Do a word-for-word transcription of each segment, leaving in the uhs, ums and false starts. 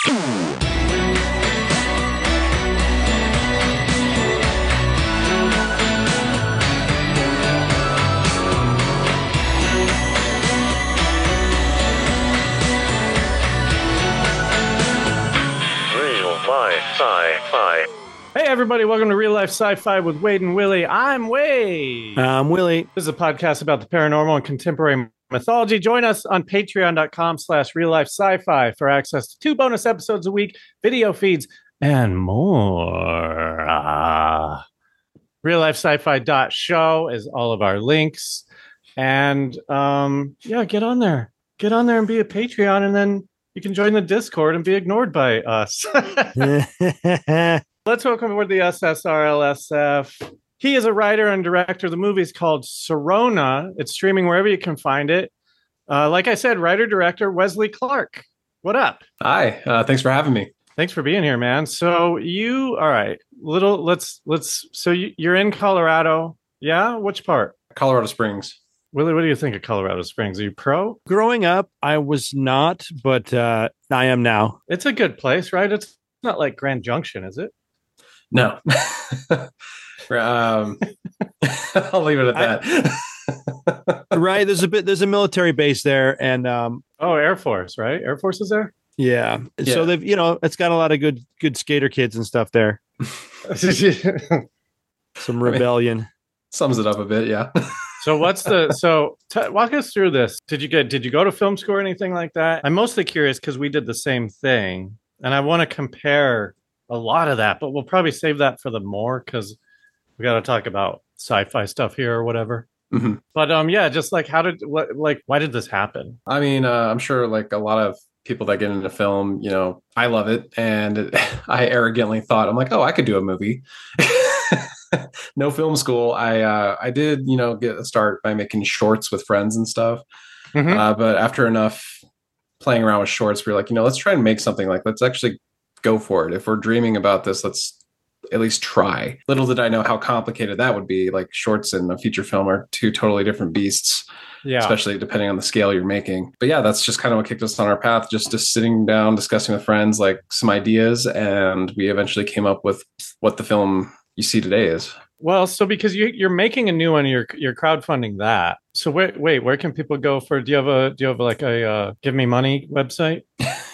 Sci-fi. Hey everybody, welcome to Real Life Sci-Fi with Wade and Willie. I'm Wade. I'm Willie. This is a podcast about the paranormal and contemporary mythology. Join us on patreon.com slash real life sci-fi for access to two bonus episodes a week, video feeds, and more. Ah. real life sci-fi dot show is all of our links. And um, yeah, get on there. Get on there and be a Patreon, and then you can join the Discord and be ignored by us. Let's welcome aboard the S S R L S F. He is a writer and director. The movie is called Sirona. It's streaming wherever you can find it. Uh, like I said, writer-director Wesley Clark. What up? Hi. Uh, thanks for having me. Thanks for being here, man. So you, all right, little, let's, let's, so you, you're in Colorado. Yeah? Which part? Colorado Springs. Willie, what do you think of Colorado Springs? Are you pro? Growing up, I was not, but uh, I am now. It's a good place, right? It's not like Grand Junction, is it? No. um, I'll leave it at that. Right. There's a bit, there's a military base there. And um, oh, Air Force, right? Air Force is there? Yeah. Yeah. So they've, you know, it's got a lot of good, good skater kids and stuff there. Some rebellion. I mean, sums it up a bit. Yeah. So what's the so t- walk us through this. Did you get did you go to film school or anything like that? I'm mostly curious because we did the same thing, and I want to compare a lot of that, but we'll probably save that for the more because we got to talk about sci-fi stuff here or whatever. Mm-hmm. But um, yeah, just like how did what like why did this happen? I mean, uh, I'm sure like a lot of people that get into film, you know, I love it, and it, I arrogantly thought I'm like, oh, I could do a movie. No film school. I uh, I did, you know, get a start by making shorts with friends and stuff. Mm-hmm. Uh, but after enough playing around with shorts, we we're like, you know, let's try and make something. Like, let's actually go for it. If we're dreaming about this, let's at least try. Little did I know how complicated that would be. Like shorts and a feature film are two totally different beasts. Yeah. Especially depending on the scale you're making. But yeah, that's just kind of what kicked us on our path. Just just sitting down, discussing with friends, like some ideas, and we eventually came up with what the film you see today is. Well, so because you, you're making a new one, you're you're crowdfunding that. So wait, wait, where can people go for? Do you have a do you have like a uh, Give Me Money website?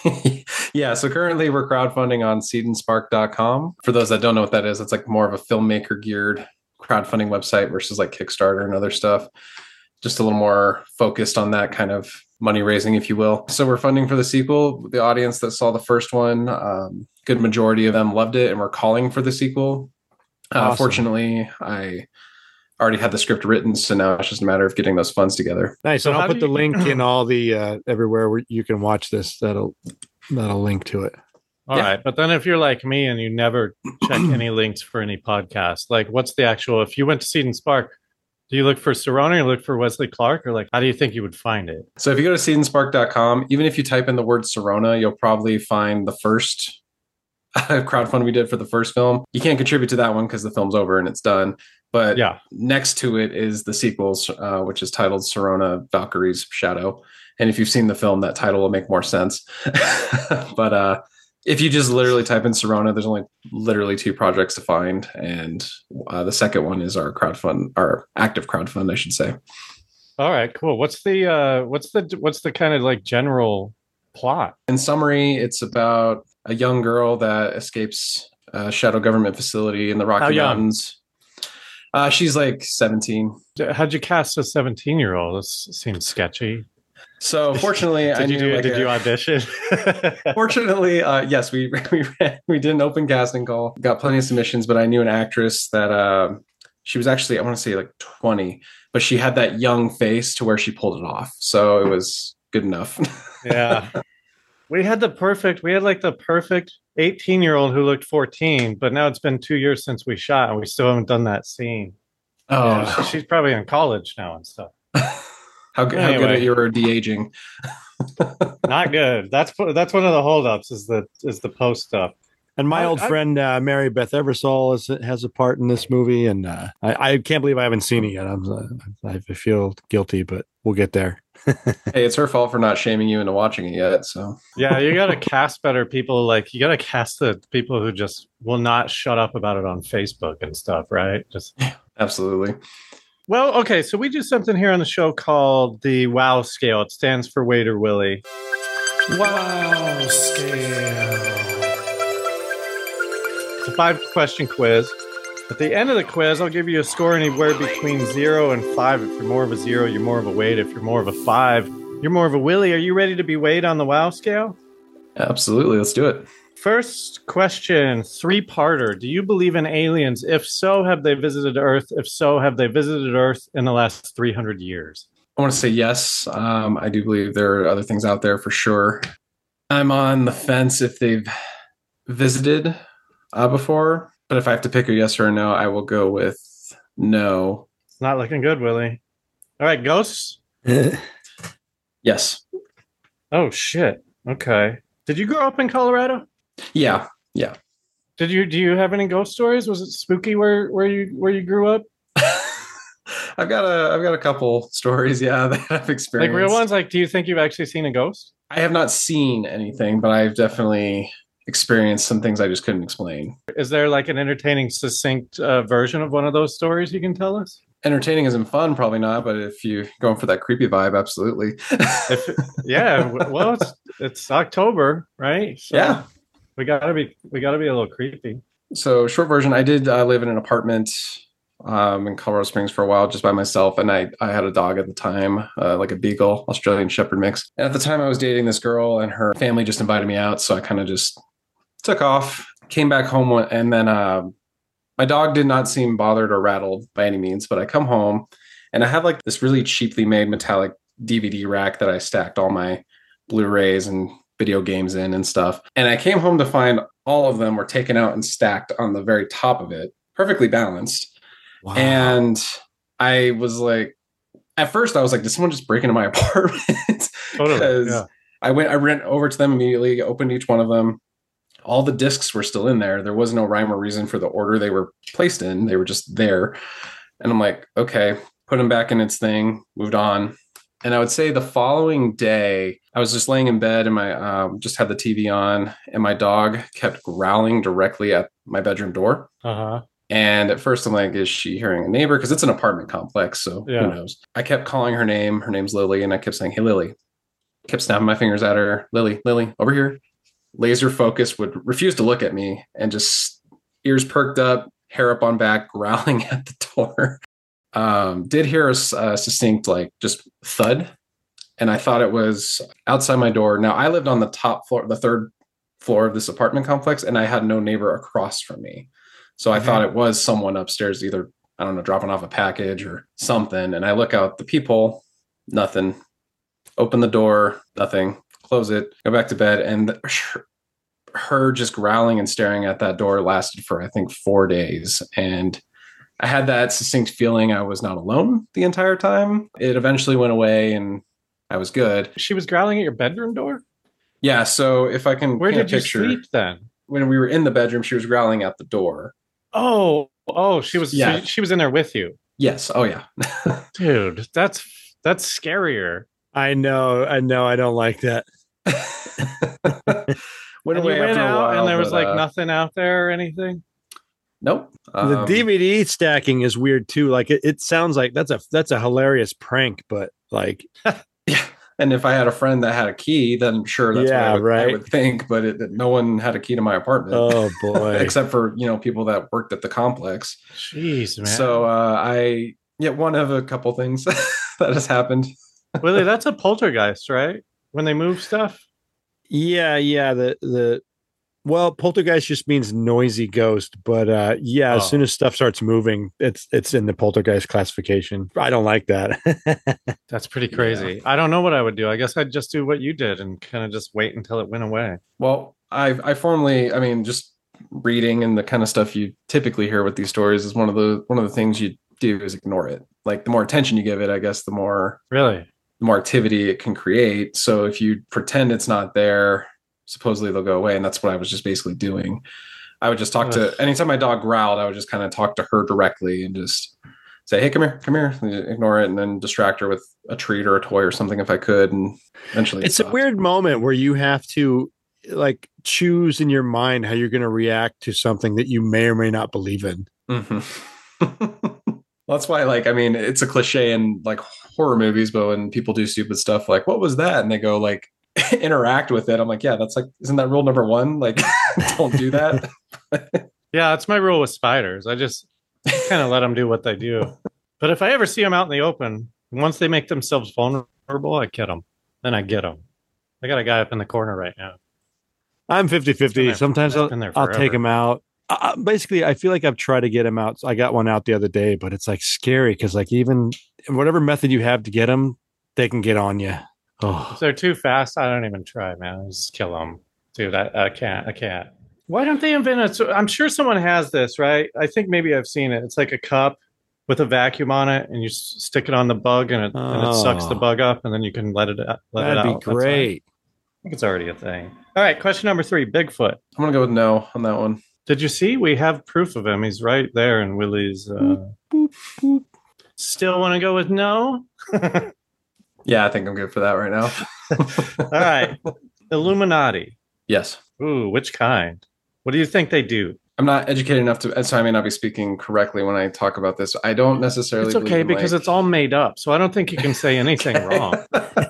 Yeah, so currently we're crowdfunding on seed and spark dot com. For those that don't know what that is, it's like more of a filmmaker geared crowdfunding website versus like Kickstarter and other stuff. Just a little more focused on that kind of money raising, if you will. So we're funding for the sequel. The audience that saw the first one, um, good majority of them loved it, and we're calling for the sequel. Uh, awesome. Fortunately, I already had the script written, so now it's just a matter of getting those funds together. Nice. So I'll put the you... link in all the uh, everywhere where you can watch this. That'll that'll link to it. All yeah. right, but then if you're like me and you never check any links for any podcast, like what's the actual? If you went to Seed and Spark, do you look for Sirona or you look for Wesley Clark, or like how do you think you would find it? So if you go to seed and spark dot com, even if you type in the word Sirona, you'll probably find the first crowdfund we did for the first film. You can't contribute to that one because the film's over and it's done. But yeah, next to it is the sequels, uh, which is titled Sirona Valkyrie's Shadow. And if you've seen the film, that title will make more sense. But uh, if you just literally type in Sirona, there's only literally two projects to find. And uh, the second one is our crowdfund, our active crowdfund, I should say. All right, cool. What's the uh, what's the what's the kind of like general plot? In summary, it's about a young girl that escapes a shadow government facility in the Rocky How young? Mountains. Uh, she's like seventeen. How'd you cast a seventeen-year-old? This seems sketchy. So fortunately, did I you knew, do, like did a, you audition? Fortunately, uh, yes, we we ran, we did an open casting call, got plenty of submissions, but I knew an actress that uh, she was actually, I want to say like twenty, but she had that young face to where she pulled it off. So it was good enough. Yeah. We had the perfect, we had like the perfect eighteen year old who looked fourteen, but now it's been two years since we shot and we still haven't done that scene. Oh, yeah, no. She's probably in college now and stuff. how, anyway. how good at your de-aging? Not good. That's that's one of the holdups is the is the post stuff. And my I, old I, friend uh, Mary Beth Eversole is, has a part in this movie, and uh, I, I can't believe I haven't seen it yet. I'm, uh, I feel guilty, but we'll get there. Hey, it's her fault for not shaming you into watching it yet. So Yeah, you got to cast better people. Like you got to cast the people who just will not shut up about it on Facebook and stuff, right? Just absolutely. well, okay. So we do something here on the show called the WOW scale. It stands for Waiter Willie. WOW scale. It's a five question quiz. At the end of the quiz, I'll give you a score anywhere between zero and five. If you're more of a zero, you're more of a Wade. If you're more of a five, you're more of a Willie. Are you ready to be Wade on the WOW scale? Absolutely. Let's do it. First question, three-parter. Do you believe in aliens? If so, have they visited Earth? If so, have they visited Earth in the last three hundred years? I want to say yes. Um, I do believe there are other things out there for sure. I'm on the fence if they've visited uh, before. But if I have to pick a yes or a no, I will go with no. It's not looking good, Willie. All right, ghosts? Yes. Oh, shit. Okay. Did you grow up in Colorado? Yeah. Yeah. Did you do you have any ghost stories? Was it spooky where, where you where you grew up? I've got a I've got a couple stories, yeah, that I've experienced. Like real ones? Like, do you think you've actually seen a ghost? I have not seen anything, but I've definitely experienced some things I just couldn't explain. Is there like an entertaining, succinct uh, version of one of those stories you can tell us? Entertaining isn't fun, probably not. But if you're going for that creepy vibe, absolutely. If, yeah, well, it's it's October, right? So yeah, we gotta be we gotta be a little creepy. So, short version, I did uh, live in an apartment um, in Colorado Springs for a while, just by myself, and I I had a dog at the time, uh, like a beagle, Australian Shepherd mix. And at the time, I was dating this girl, and her family just invited me out, so I kind of just took off, came back home, and then uh, my dog did not seem bothered or rattled by any means. But I come home, and I have like this really cheaply made metallic D V D rack that I stacked all my Blu-rays and video games in and stuff. And I came home to find all of them were taken out and stacked on the very top of it, perfectly balanced. Wow. And I was like, at first I was like, did someone just break into my apartment? Totally. Yeah. I went, I ran over to them immediately, opened each one of them. All the discs were still in there. There was no rhyme or reason for the order they were placed in. They were just there. And I'm like, okay, put them back in its thing, moved on. And I would say the following day, I was just laying in bed and my um, just had the T V on, and my dog kept growling directly at my bedroom door. Uh-huh. And at first I'm like, is she hearing a neighbor? Because it's an apartment complex, so yeah. Who knows? I kept calling her name. Her name's Lily, and I kept saying, hey, Lily. Kept snapping my fingers at her. Lily, Lily, over here. Laser focus, would refuse to look at me, and just ears perked up, hair up on back, growling at the door. Um, did hear a, a succinct, like, just thud. And I thought it was outside my door. Now, I lived on the top floor, the third floor of this apartment complex, and I had no neighbor across from me. So I mm-hmm. thought it was someone upstairs, either, I don't know, dropping off a package or something. And I look out the peephole, nothing. Open the door, nothing. Close it, go back to bed. And her just growling and staring at that door lasted for, I think, four days. And I had that succinct feeling I was not alone the entire time. It eventually went away and I was good. She was growling at your bedroom door? Yeah. So if I can Where did you picture, sleep then? When we were in the bedroom, she was growling at the door. Oh, oh, she was yeah. she, she was in there with you. Yes. Oh yeah. Dude, that's that's scarier. I know. I know. I don't like that. Went and away you went after out a while, and there was but, like uh, nothing out there or anything? Nope. Um, the D V D stacking is weird too. Like it, it sounds like that's a that's a hilarious prank, but like yeah. And if I had a friend that had a key, then sure, that's yeah, what I would, right. I would think. But it, no one had a key to my apartment. Oh boy! Except for, you know, people that worked at the complex. Jeez, man. So uh, I yeah, one of a couple things that has happened. Willie, that's a poltergeist, right? When they move stuff. Yeah, yeah. The the well, poltergeist just means noisy ghost, but uh, yeah, oh. as soon as stuff starts moving, it's it's in the poltergeist classification. I don't like that. That's pretty crazy. Yeah. I don't know what I would do. I guess I'd just do what you did and kind of just wait until it went away. Well, I I formally, I mean, just reading and the kind of stuff you typically hear with these stories is one of the one of the things you do is ignore it. Like the more attention you give it, I guess the more really the more activity it can create. So if you pretend it's not there, supposedly they'll go away. And that's what I was just basically doing. I would just talk Ugh. to, anytime my dog growled, I would just kind of talk to her directly and just say, hey, come here, come here, ignore it, and then distract her with a treat or a toy or something if I could. And eventually it's a weird moment where you have to like choose in your mind how you're going to react to something that you may or may not believe in. Mm-hmm. That's why, like, I mean, it's a cliche in like horror movies, but when people do stupid stuff like, what was that? And they go like, interact with it. I'm like, yeah, that's like, isn't that rule number one? Like, don't do that. Yeah, that's my rule with spiders. I just kind of let them do what they do. But if I ever see them out in the open, once they make themselves vulnerable, I get them. Then I get them. I got a guy up in the corner right now. I'm fifty-fifty. Sometimes I'll, I'll take him out. Uh, basically, I feel like I've tried to get him out. I got one out the other day, but it's like scary because like even whatever method you have to get them, they can get on you. Oh. If they're too fast, I don't even try, man. I just kill them. Dude, I, I can't. I can't. Why don't they invent it? So I'm sure someone has this, right? I think maybe I've seen it. It's like a cup with a vacuum on it, and you s- stick it on the bug, and it, oh. and it sucks the bug up, and then you can let it let That'd it out. That'd be great. I think it's already a thing. All right, question number three, Bigfoot. I'm going to go with no on that one. Did you see? We have proof of him. He's right there in Willie's. Uh... Boop, boop, boop. Still want to go with no? Yeah, I think I'm good for that right now. All right. Illuminati. Yes. Ooh, which kind? What do you think they do? I'm not educated enough to, so I may not be speaking correctly when I talk about this. I don't necessarily. It's okay because like, it's all made up, so I don't think you can say anything wrong.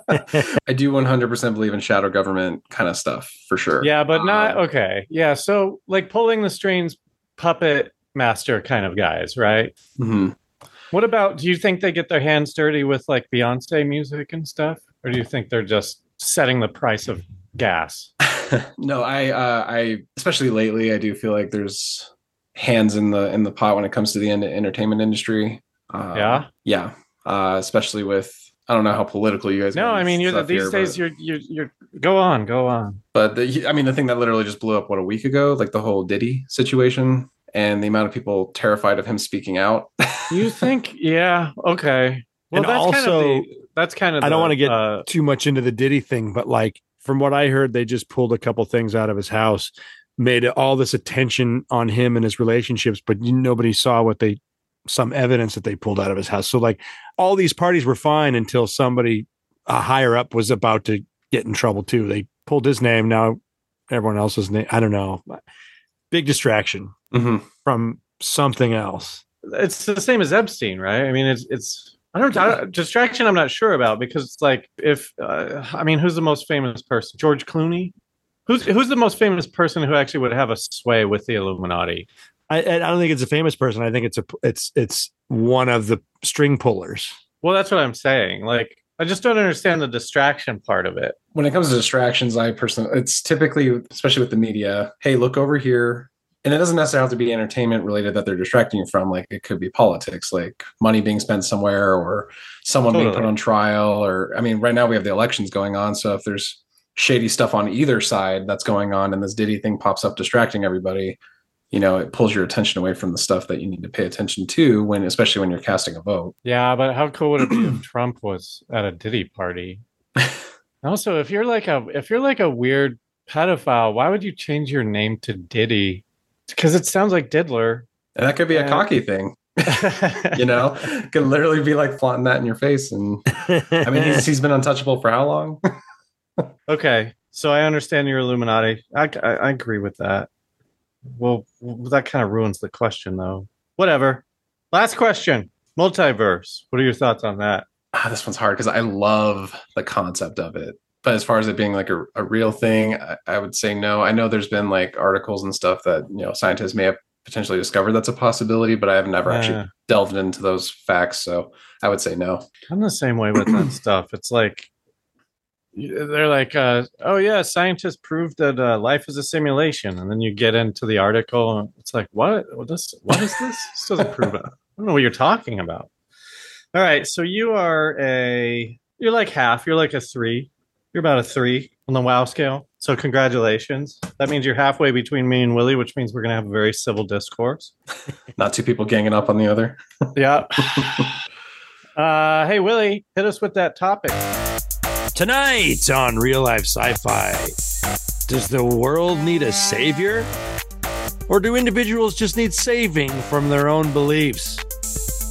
I do one hundred percent believe in shadow government kind of stuff for sure. Yeah, but not um, okay. Yeah, so like pulling the strings, puppet master kind of guys, right? Mm-hmm. What about? Do you think they get their hands dirty with like Beyonce music and stuff, or do you think they're just setting the price of gas? No, I, uh, I, especially lately, I do feel like there's hands in the in the pot when it comes to the entertainment industry. Uh, yeah, yeah, uh, especially with I don't know how political you guys. No, I mean, you're the, these here, days but, you're you're you're go on, go on. But the, I mean, the thing that literally just blew up what a week ago, like the whole Diddy situation, and the amount of people terrified of him speaking out. You think? Yeah. Okay. Well, and that's also, kind of the, that's kind of. I don't want to get uh, too much into the Diddy thing, but like. From what I heard, they just pulled a couple things out of his house, made all this attention on him and his relationships, but nobody saw what they, some evidence that they pulled out of his house. So like all these parties were fine until somebody uh, higher up was about to get in trouble too. They pulled his name. Now everyone else's name. I don't know. Big distraction mm-hmm. from something else. It's the same as Epstein, right? I mean, it's, it's, I don't, I don't distraction. I'm not sure about because it's like if uh, I mean, who's the most famous person? George Clooney. Who's who's the most famous person who actually would have a sway with the Illuminati? I, I don't think it's a famous person. I think it's a it's it's one of the string pullers. Well, that's what I'm saying. Like, I just don't understand the distraction part of it. When it comes to distractions, I personally, it's typically, especially with the media, hey, look over here. And it doesn't necessarily have to be entertainment related that they're distracting you from. Like it could be politics, like money being spent somewhere or someone totally. being put on trial. Or, I mean, right now we have the elections going on. So if there's shady stuff on either side that's going on and this Diddy thing pops up distracting everybody, you know, it pulls your attention away from the stuff that you need to pay attention to when, especially when you're casting a vote. Yeah. But how cool would it be if Trump was at a Diddy party? Also, if you're like a, if you're like a weird pedophile, why would you change your name to Diddy? Because it sounds like Diddler. And that could be and... a cocky thing. You know, it could literally be like flaunting that in your face. And I mean, he's, he's been untouchable for how long? Okay. So I understand your Illuminati. I, I, I agree with that. Well, that kind of ruins the question, though. Whatever. Last question. Multiverse. What are your thoughts on that? Ah, this one's hard because I love the concept of it. But as far as it being like a, a real thing, I, I would say no. I know there's been like articles and stuff that, you know, scientists may have potentially discovered that's a possibility, but I have never uh, actually delved into those facts. So I would say no. I'm the same way with that stuff. It's like, they're like, uh, oh yeah, scientists proved that uh, life is a simulation. And then you get into the article and it's like, what? What is, what is this? This doesn't prove it. I don't know what you're talking about. All right. So you are a, you're like half, you're like a three. You're about a three on the WoW scale. So congratulations. That means you're halfway between me and Willie, which means we're going to have a very civil discourse. Not two people ganging up on the other. Yeah. uh, hey, Willie, hit us with that topic. Tonight on Real Life Sci-Fi, does the world need a savior? Or do individuals just need saving from their own beliefs?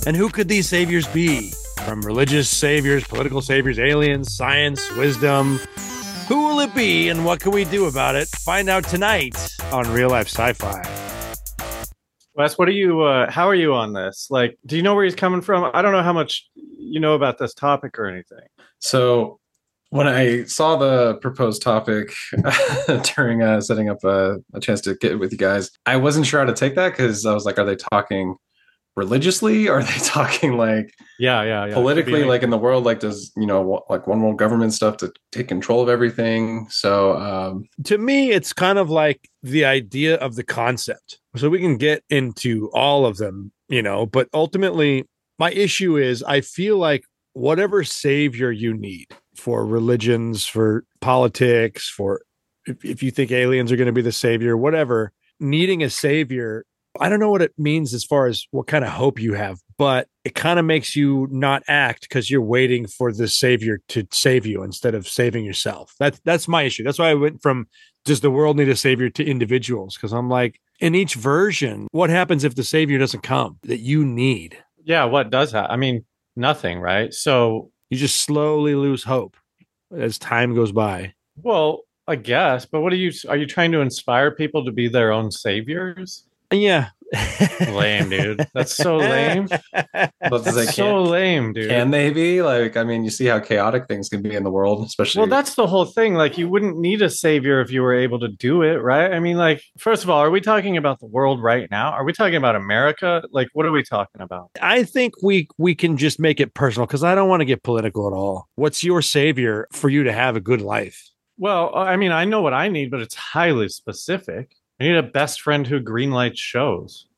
And who could these saviors be? From religious saviors, political saviors, aliens, science, wisdom. Who will it be and what can we do about it? Find out tonight on Real Life Sci-Fi. Wes, what are you, uh, how are you on this? Like, do you know where he's coming from? I don't know how much you know about this topic or anything. So when I saw the proposed topic during uh, setting up a, a chance to get with you guys, I wasn't sure how to take that because I was like, are they talking religiously? Are they talking like yeah, yeah, yeah. politically, like in the world, like does, you know, like one world government stuff to take control of everything? So um, to me, it's kind of like the idea of the concept. So we can get into all of them, you know, but ultimately my issue is I feel like whatever savior you need for religions, for politics, for if, if you think aliens are going to be the savior, whatever, needing a savior, I don't know what it means as far as what kind of hope you have, but it kind of makes you not act because you're waiting for the savior to save you instead of saving yourself. That's that's my issue. That's why I went from does the world need a savior to individuals? Because I'm like, in each version, what happens if the savior doesn't come that you need? Yeah, what does that? I mean, nothing, right? So you just slowly lose hope as time goes by. Well, I guess, but what are you are you trying to inspire people to be their own saviors? Yeah. Lame, dude. That's so lame. But that's so lame, dude. Can they be? Like, I mean, you see how chaotic things can be in the world, especially. Well, that's the whole thing. Like, you wouldn't need a savior if you were able to do it, right? I mean, like, first of all, are we talking about the world right now? Are we talking about America? Like, what are we talking about? I think we we can just make it personal because I don't want to get political at all. What's your savior for you to have a good life? Well, I mean, I know what I need, but it's highly specific. I need a best friend who greenlights shows.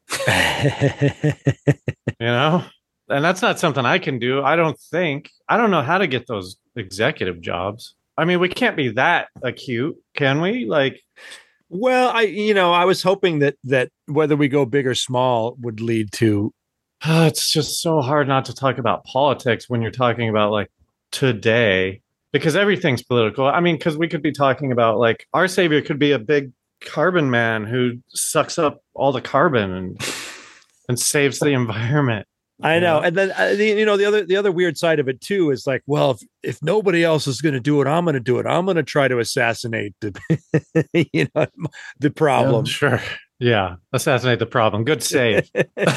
You know? And that's not something I can do. I don't think. I don't know how to get those executive jobs. I mean, we can't be that acute, can we? Like, well, I, you know, I was hoping that that whether we go big or small would lead to. Oh, it's just so hard not to talk about politics when you're talking about like today, because everything's political. I mean, because we could be talking about like our savior could be a big carbon man who sucks up all the carbon and and saves the environment. I know. And then, uh, the, you know, the other the other weird side of it, too, is like, well, if, if nobody else is going to do it, I'm going to do it. I'm going to try to assassinate the, you know, the problem. Yeah, sure. Yeah. Assassinate the problem. Good save.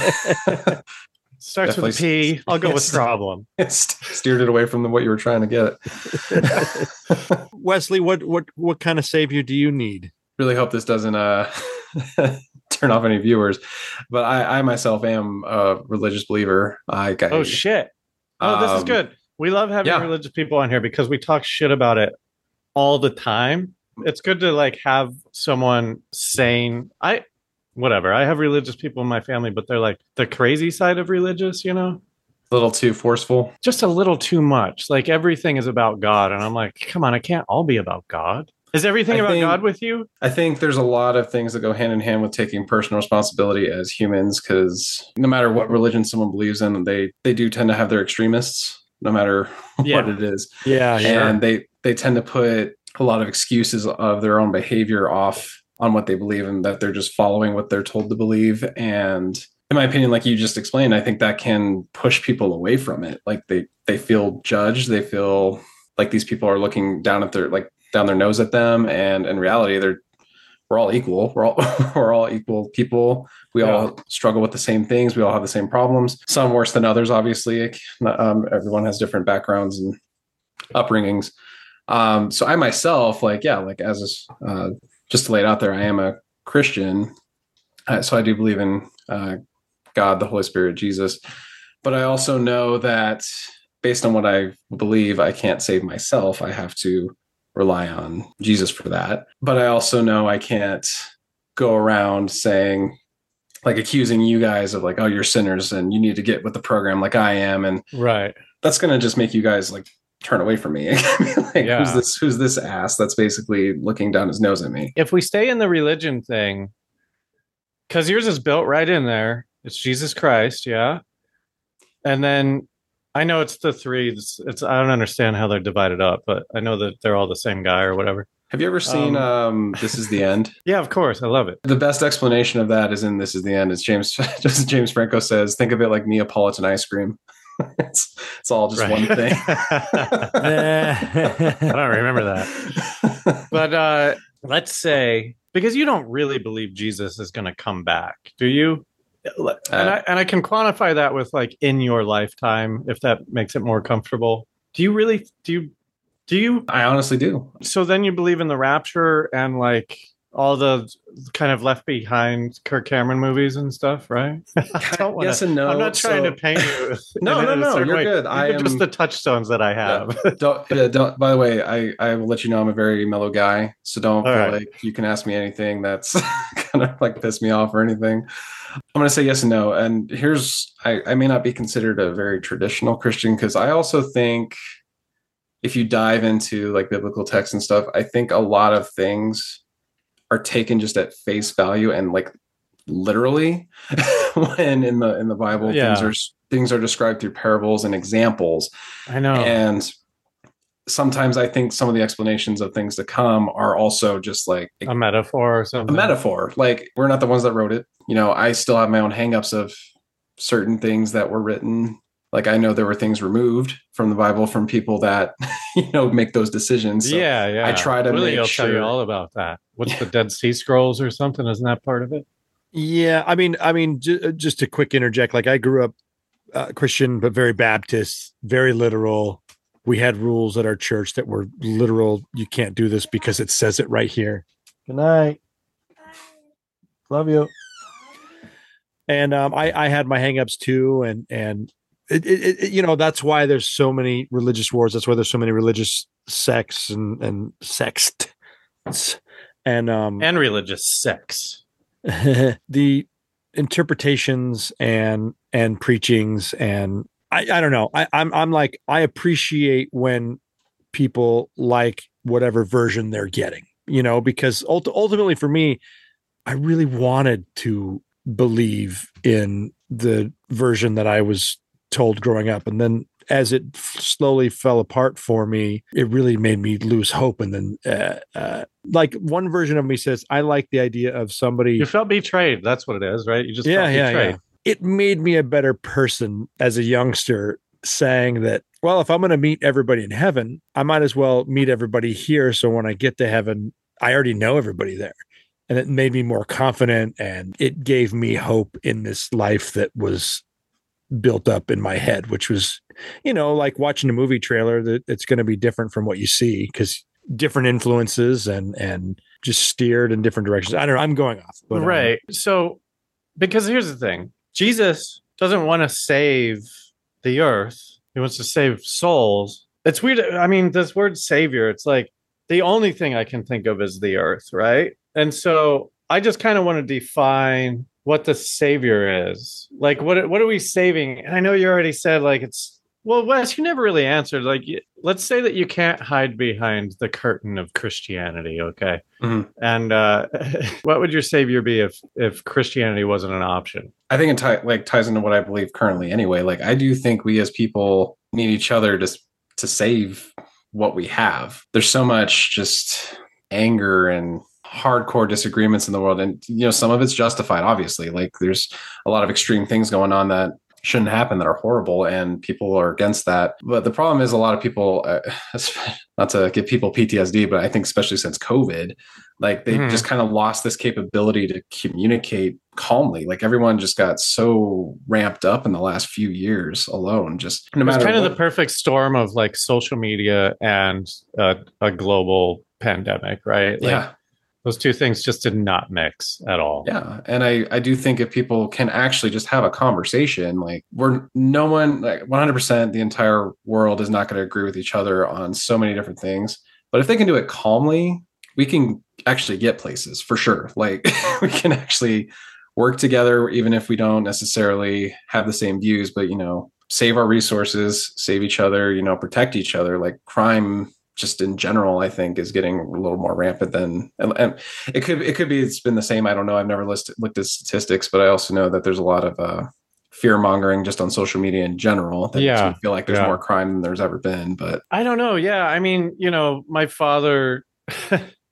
Starts Definitely with a P. I'll go with problem. Steered it away from the, what you were trying to get. Wesley, what, what, what kind of savior do you need? Really hope this doesn't uh, turn off any viewers, but I, I myself am a religious believer. I, I oh shit! Oh, um, this is good. We love having yeah. religious people on here because we talk shit about it all the time. It's good to like have someone sane. I whatever. I have religious people in my family, but they're like the crazy side of religious. You know, a little too forceful, just a little too much. Like everything is about God, and I'm like, come on, it can't all be about God. Is everything I about think, God with you? I think there's a lot of things that go hand in hand with taking personal responsibility as humans, because no matter what religion someone believes in, they they do tend to have their extremists, no matter yeah. what it is. Yeah, yeah. And they, they tend to put a lot of excuses of their own behavior off on what they believe in, that they're just following what they're told to believe. And in my opinion, like you just explained, I think that can push people away from it. Like they, they feel judged. They feel like these people are looking down at their, like, down their nose at them, and in reality they're we're all equal. We're all we're all equal people. We yeah. all struggle with the same things. We all have the same problems, some worse than others, obviously. Um, everyone has different backgrounds and upbringings. Um, so I myself, like, yeah, like as uh, just to lay it out there, I am a Christian. Uh, so I do believe in uh, God, the Holy Spirit, Jesus. But I also know that based on what I believe, I can't save myself. I have to rely on Jesus for that. But I also know I can't go around saying, like, accusing you guys of like, oh, you're sinners and you need to get with the program like I am. And right. that's going to just make you guys like turn away from me. Like, yeah. who's this, who's this ass that's basically looking down his nose at me? If we stay in the religion thing, because yours is built right in there. It's Jesus Christ. Yeah. And then I know it's the three. It's, it's I don't understand how they're divided up, but I know that they're all the same guy or whatever. Have you ever seen Um, um, This Is the End? Yeah, of course. I love it. The best explanation of that is in This Is the End. It's James, just James Franco says, think of it like Neapolitan ice cream. it's it's all just Right. one thing. I don't remember that. But uh, let's say, because you don't really believe Jesus is going to come back, do you? And I, and I can quantify that with like in your lifetime, if that makes it more comfortable. Do you really, do you, do you? I honestly do. So then you believe in the rapture and like all the kind of left behind Kirk Cameron movies and stuff, right? I don't wanna, yes and no. I'm not trying so, to paint you. no, no, no. You're way. good. These I are am just the touchstones that I have. Yeah. Don't, yeah, don't. By the way, I I will let you know I'm a very mellow guy, so don't All feel right. like you can ask me anything that's kind of like piss me off or anything. I'm going to say yes and no. And here's I I may not be considered a very traditional Christian because I also think if you dive into like biblical texts and stuff, I think a lot of things are taken just at face value and like literally when in the in the Bible Yeah. things are things are described through parables and examples. I know. And sometimes I think some of the explanations of things to come are also just like a metaphor or a something. metaphor. Like we're not the ones that wrote it. You know, I still have my own hangups of certain things that were written. Like I know there were things removed from the Bible from people that, you know, make those decisions. So yeah, yeah. I try to Willie make will sure. tell you all about that. What's the Dead Sea Scrolls or something? Isn't that part of it? Yeah, I mean, I mean, j- just a quick interject. Like I grew up uh, Christian, but very Baptist, very literal. We had rules at our church that were literal. You can't do this because it says it right here. Good night. Love you. And um, I, I had my hangups too, and and it, it, it, you know that's why there's so many religious wars. That's why there's so many religious sects and and sexts and um And religious sex. the interpretations and and preachings and I, I don't know. I, I'm I'm like I appreciate when people like whatever version they're getting, you know, because ult- ultimately for me, I really wanted to believe in the version that I was told growing up, and then as it slowly fell apart for me, it really made me lose hope. And then, uh, uh, like one version of me says, I like the idea of somebody. You felt betrayed. That's what it is, right? You just yeah, felt yeah, betrayed. yeah. It made me a better person as a youngster, saying that, well, if I'm going to meet everybody in heaven, I might as well meet everybody here. So when I get to heaven, I already know everybody there. And it made me more confident, and it gave me hope in this life that was built up in my head, which was, you know, like watching a movie trailer that it's going to be different from what you see because different influences and and just steered in different directions. I don't know. I'm going off. But, right. Um, so, because here's the thing. Jesus doesn't want to save the earth. He wants to save souls. It's weird. I mean, this word savior, it's like the only thing I can think of is the earth, right? And so I just kind of want to define what the savior is. Like, what what are we saving? And I know you already said, like, it's, well, Wes, you never really answered. Like, let's say that you can't hide behind the curtain of Christianity, okay? Mm-hmm. And uh, what would your savior be if if Christianity wasn't an option? I think it tie, like ties into what I believe currently anyway. Like, I do think we as people need each other to to save what we have. There's so much just anger and hardcore disagreements in the world, and you know, some of it's justified, obviously. Like there's a lot of extreme things going on that shouldn't happen, that are horrible, and people are against that. But the problem is a lot of people, uh, not to give people P T S D, but I think especially since COVID, like they mm-hmm. just kind of lost this capability to communicate calmly. Like everyone just got so ramped up in the last few years alone. Just no matter it's kind what. of the perfect storm of like social media and uh, a global pandemic, right? Like, yeah. Those two things just did not mix at all. Yeah. And I, I do think if people can actually just have a conversation, like we're no one, like one hundred percent the entire world is not going to agree with each other on so many different things. But if they can do it calmly, we can actually get places for sure. Like we can actually work together, even if we don't necessarily have the same views, but, you know, save our resources, save each other, you know, protect each other. Like crime just in general, I think is getting a little more rampant than, and, and it could, it could be, it's been the same. I don't know. I've never listed, looked at statistics, but I also know that there's a lot of uh, fear mongering just on social media in general. That yeah. makes me feel like there's yeah. more crime than there's ever been, but I don't know. Yeah. I mean, you know, my father,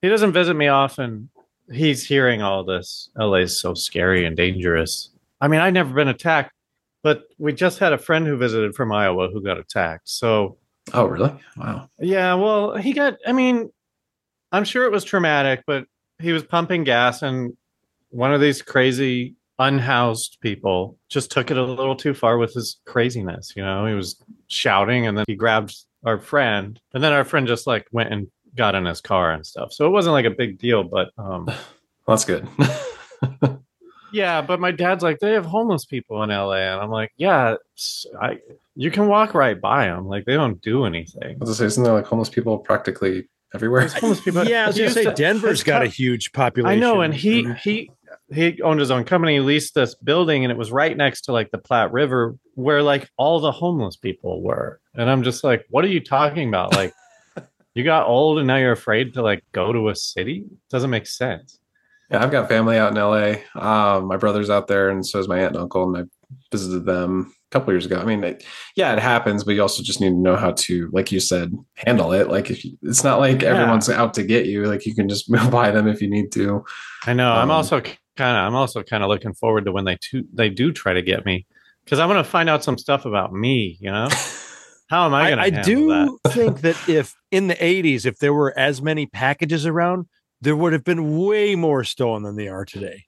He doesn't visit me often. He's hearing all this. L A is so scary and dangerous. I mean, I've never been attacked, but we just had a friend who visited from Iowa who got attacked. So, oh, really? Wow. Yeah, well, he got, I mean, I'm sure it was traumatic, but he was pumping gas and one of these crazy unhoused people just took it a little too far with his craziness. You know, he was shouting and then he grabbed our friend and then our friend just like went and got in his car and stuff. So it wasn't like a big deal, but um well, that's good. Yeah, but my dad's like, they have homeless people in L A, and I'm like, yeah, I you can walk right by them, like they don't do anything. I was gonna say, isn't there like homeless people practically everywhere? There's homeless people. Yeah, I was gonna say to, Denver's got a huge population. I know, and he he he owned his own company, leased this building, and it was right next to like the Platte River, where like all the homeless people were, and I'm just like, what are you talking about? Like. You got old and now you're afraid to like go to a city? Doesn't make sense. Yeah, I've got family out in L A. Um, my brother's out there, and so is my aunt and uncle, and I visited them a couple years ago. I mean, it, yeah, it happens, but you also just need to know how to, like you said, handle it. Like if you, it's not like yeah. everyone's out to get you. Like you can just move by them if you need to. I know. Um, I'm also kind of. I'm also kind of looking forward to when they to, they do try to get me, because I'm going to find out some stuff about me. You know. How am I going to I, I do that? think that if in the eighties, if there were as many packages around, there would have been way more stolen than they are today.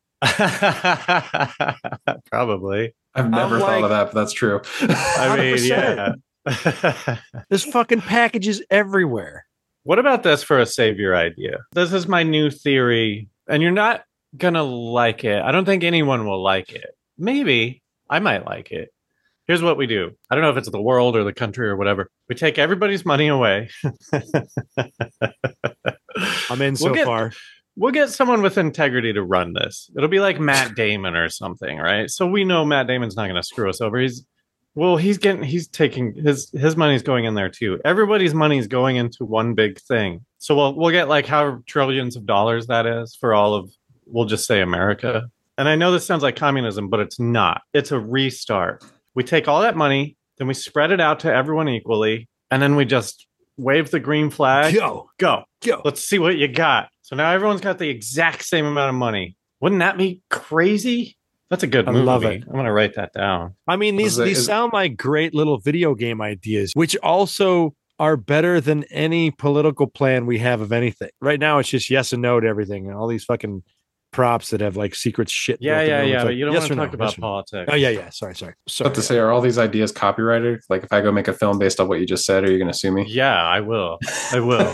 Probably. I've never I'm thought like, of that, but that's true. I mean, yeah. There's fucking packages everywhere. What about this for a savior idea? This is my new theory, and you're not going to like it. I don't think anyone will like it. Maybe I might like it. Here's what we do. I don't know if it's the world or the country or whatever. We take everybody's money away. I'm in so we'll get, far. We'll get someone with integrity to run this. It'll be like Matt Damon or something, right? So we know Matt Damon's not going to screw us over. He's well, he's getting, he's taking his his money's going in there too. Everybody's money's going into one big thing. So we'll we'll get like how trillions of dollars that is for all of, we'll just say America. And I know this sounds like communism, but it's not. It's a restart. We take all that money, then we spread it out to everyone equally, and then we just wave the green flag. Go. Go. Go. Let's see what you got. So now everyone's got the exact same amount of money. Wouldn't that be crazy? That's a good I movie. love it. I'm going to write that down. I mean, these, it, these is, sound like great little video game ideas, which also are better than any political plan we have of anything. Right now, it's just yes and no to everything. And all these fucking props that have like secret shit. Yeah, yeah, yeah. Like, but you don't yes want to no, talk about yes politics. Oh, yeah, yeah. Sorry, sorry. sorry. But to say, are all these ideas copyrighted? Like if I go make a film based on what you just said, are you going to sue me? Yeah, I will. I will.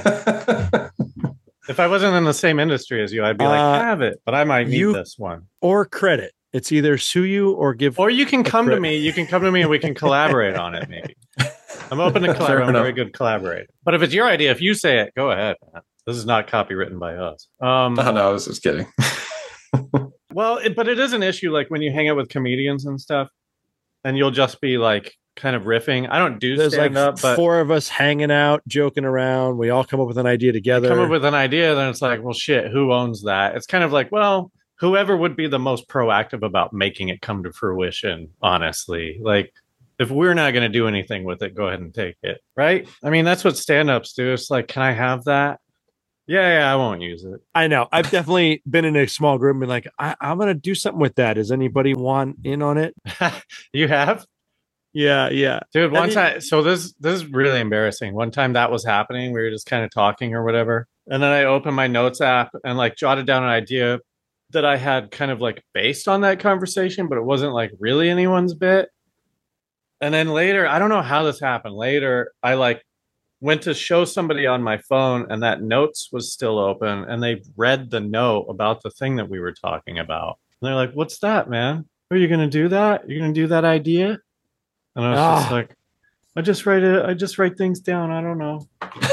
If I wasn't in the same industry as you, I'd be like, Uh, have it. But I might need you- this one. Or credit. It's either sue you or give. Or you can come to credit. me. You can come to me and we can collaborate on it, maybe. I'm open to collaborate. I'm a enough. very good collaborator. But if it's your idea, if you say it, go ahead, man. This is not copywritten by us. Um, Oh, no, I was just kidding. well, it, but it is an issue like when you hang out with comedians and stuff, and you'll just be like kind of riffing. I don't do There's stand like up, but four of us hanging out, joking around. We all come up with an idea together. come up with an idea, then it's like, well, shit, who owns that? It's kind of like, well, whoever would be the most proactive about making it come to fruition, honestly. Like, if we're not going to do anything with it, go ahead and take it, right? I mean, that's what stand-ups do. It's like, can I have that? Yeah, yeah, I won't use it. I know. I've definitely been in a small group and been like, I, I'm going to do something with that. Does anybody want in on it? You have? Yeah, yeah. Dude, one I mean- time, so this this is really embarrassing. One time that was happening, we were just kind of talking or whatever. And then I opened my notes app and like jotted down an idea that I had kind of like based on that conversation, but it wasn't like really anyone's bit. And then later, I don't know how this happened. Later, I like went to show somebody on my phone and that notes was still open and they read the note about the thing that we were talking about. And they're like, what's that, man? Are you going to do that? You're going to do that idea? And I was Ah. just like, I just write it. I just write things down. I don't know.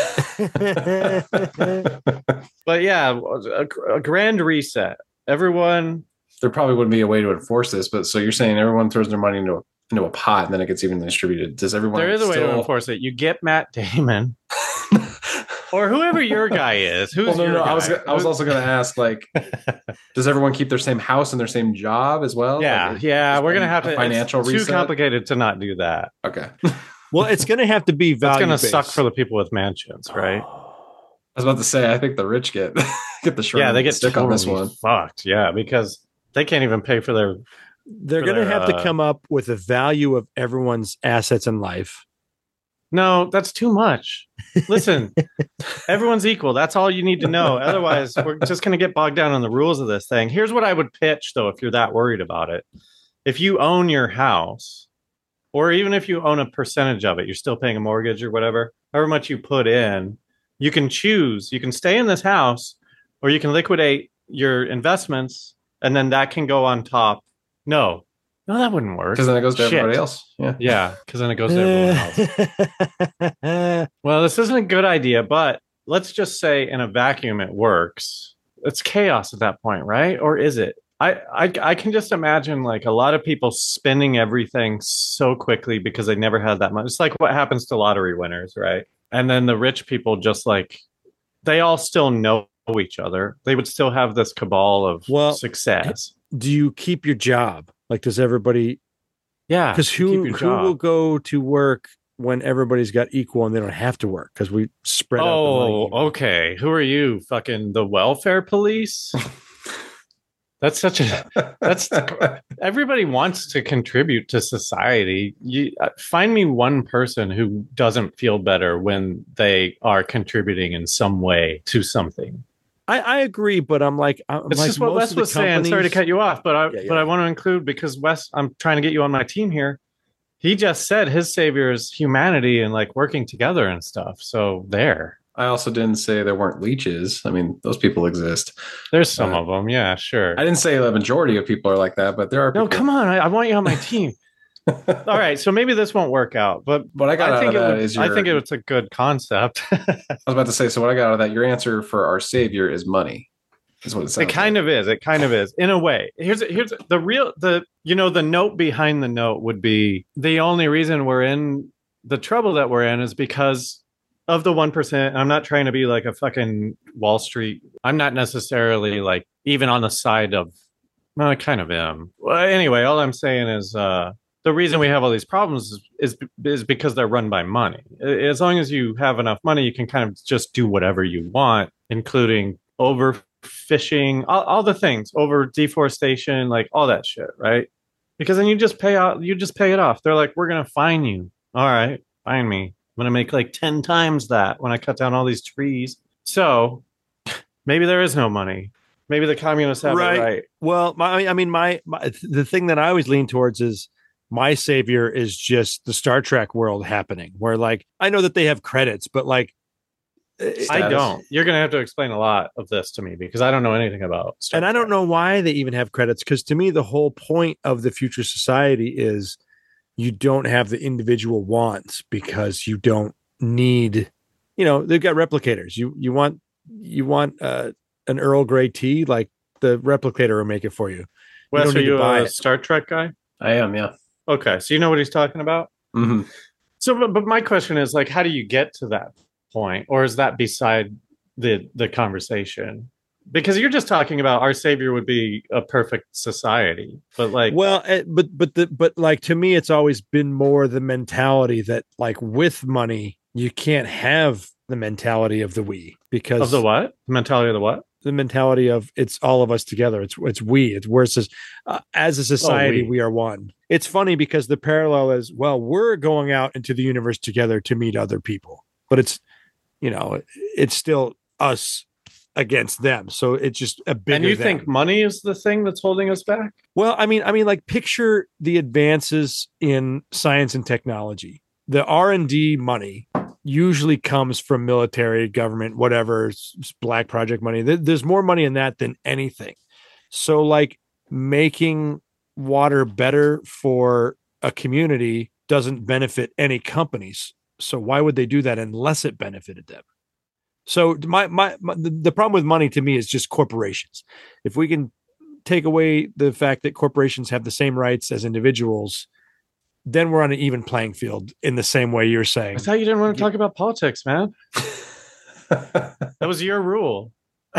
But yeah, a, a grand reset. Everyone. There probably wouldn't be a way to enforce this, but so you're saying everyone throws their money into a, into a pot and then it gets evenly distributed. Does everyone? There is a way to still- enforce it. You get Matt Damon or whoever your guy is. Who's Well, no, your no. guy? I was I was also going to ask, like, does everyone keep their same house and their same job as well? Yeah, Like, yeah. is We're gonna a have to. financial It's reset? too complicated to not do that. Okay. Well, it's going to have to be It's value. gonna suck for the people with mansions, right? was about to say, I think the rich get get the short Yeah, they get stick totally on this one. fucked. Yeah, because they can't even pay for their. They're For going to their, have uh, to come up with a value of everyone's assets in life. No, that's too much. Listen, everyone's equal. That's all you need to know. Otherwise, we're just going to get bogged down on the rules of this thing. Here's what I would pitch, though, if you're that worried about it. If you own your house, or even if you own a percentage of it, you're still paying a mortgage or whatever, however much you put in, you can choose. You can stay in this house, or you can liquidate your investments, and then that can go on top. No, no, that wouldn't work. Because then it goes to Shit. everybody else. Yeah. Yeah, because then it goes to everyone else. Well, this isn't a good idea, but let's just say in a vacuum it works. It's chaos at that point, right? Or is it? I, I I can just imagine like a lot of people spending everything so quickly because they never had that much. It's like what happens to lottery winners, right? And then the rich people just like they all still know each other. They would still have this cabal of Well, success. Do you keep your job? Like, does everybody? Yeah, Because you keep who your who job. will go to work when everybody's got equal and they don't have to work because we spread out the Oh, money. okay. Who are you? Fucking the welfare police? That's such a that's everybody wants to contribute to society. You uh, find me one person who doesn't feel better when they are contributing in some way to something. I, I agree, but I'm like, I'm It's like just what most Wes of the was saying. Sorry to companies- cut you off, but I Yeah, yeah. but I want to include because Wes, I'm trying to get you on my team here. He just said his savior is humanity and like working together and stuff. So there, I also didn't say there weren't leeches. I mean, those people exist. there's some Uh, of them. Yeah, sure. I didn't say the majority of people are like that, but there are No, people. come on. I, I want you on my team. All right, so maybe this won't work out, but What I got out think of it that would, is I your- think it's a good concept. I was about to say, so what I got out of that, your answer for our savior is money. Is what it sounds It kind like. of is. It kind of is in a way. Here's here's the real the you know the note behind the note would be the only reason we're in the trouble that we're in is because of the one percent. I'm not trying to be like a fucking Wall Street. I'm not necessarily like even on the side of. Well, I kind of am. Well, anyway, all I'm saying is uh, the reason we have all these problems is, is is because they're run by money. As long as you have enough money, you can kind of just do whatever you want, including overfishing, all, all the things, over deforestation, like all that shit, right? Because then you just pay out, you just pay it off. They're like, we're gonna fine you. All right, fine me. I'm gonna make like ten times that when I cut down all these trees. So maybe there is no money. Maybe the communists have Right. it right. Well, my, I mean, my, my the thing that I always lean towards is my savior is just the Star Trek world happening, where like I know that they have credits, but like I Status. don't. You're gonna have to explain a lot of this to me because I don't know anything about. Star and I don't Trek. know why they even have credits because to me the whole point of the future society is you don't have the individual wants because you don't need, you know, they've got replicators. You you want you want uh, an Earl Grey tea, like the replicator will make it for you. Wes, don't are need to you buy a it. Star Trek guy? I am, yeah. Okay, so you know what he's talking about. hmm So, but, but my question is like, how do you get to that point, or is that beside the the conversation? Because you're just talking about our savior would be a perfect society, but like, Well, eh, but but the but like to me, it's always been more the mentality that like with money you can't have the mentality of the we because of the what mentality of the what? the mentality of it's all of us together. It's it's we. It's where it says uh, as a society we. we are one. It's funny because the parallel is well we're going out into the universe together to meet other people, but it's you know it's still us against them. So it's just a bigger. And you them. think money is the thing that's holding us back? Well, I mean, I mean, like picture the advances in science and technology. The R and D money usually comes from military, government, whatever, s- s- black project money. There- There's more money in that than anything. So, like making water better for a community doesn't benefit any companies. So why would they do that unless it benefited them? So my my, my the, the problem with money to me is just corporations. If we can take away the fact that corporations have the same rights as individuals, then we're on an even playing field in the same way you're saying. I thought you didn't want to talk about politics, man. That was your rule.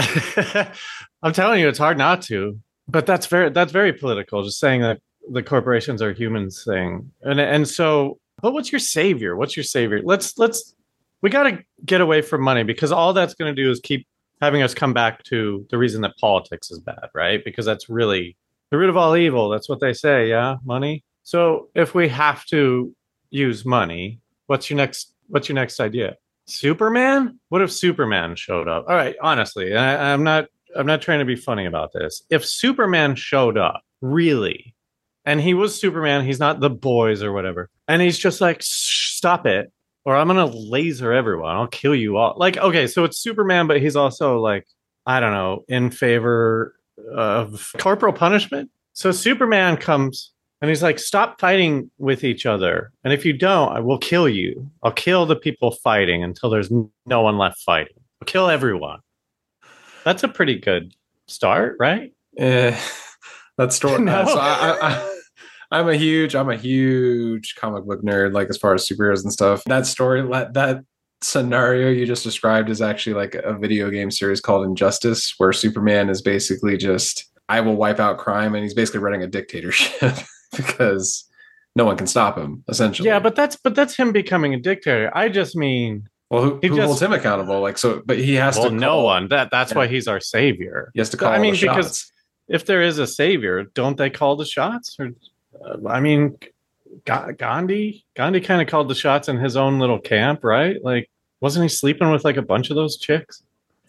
I'm telling you, it's hard not to. But that's very that's very political. Just saying that the corporations are humans thing, and and so. But what's your savior? What's your savior? Let's let's we got to get away from money because all that's going to do is keep having us come back to the reason that politics is bad, right? Because that's really the root of all evil. That's what they say. Yeah. Money. So if we have to use money, what's your next, what's your next idea? Superman? What if Superman showed up? All right. Honestly, I, I'm not, I'm not trying to be funny about this. If Superman showed up, really, and he was Superman, he's not the boys or whatever, and he's just like, stop it, or I'm gonna laser everyone. I'll kill you all. Like, okay, so it's Superman, but he's also like, I don't know, in favor of corporal punishment. So Superman comes and he's like, stop fighting with each other, and if you don't, I will kill you. I'll kill the people fighting until there's no one left fighting. I'll kill everyone. That's a pretty good start, right? Yeah, that story. No. Uh, so I, I, I, I'm a huge, I'm a huge comic book nerd. Like as far as superheroes and stuff, that story, that scenario you just described is actually like a video game series called Injustice, where Superman is basically just, I will wipe out crime, and he's basically running a dictatorship because no one can stop him. Essentially, Yeah, but that's but that's him becoming a dictator. I just mean. Well, who, He who just- holds him accountable? Like, so, but he has Well, to. no call- one. That that's Yeah. why he's our savior. He has to call. I mean, the because shots. if there is a savior, don't they call the shots? Or, uh, I mean, Ga- Gandhi, Gandhi kind of called the shots in his own little camp, right? Like, wasn't he sleeping with like a bunch of those chicks?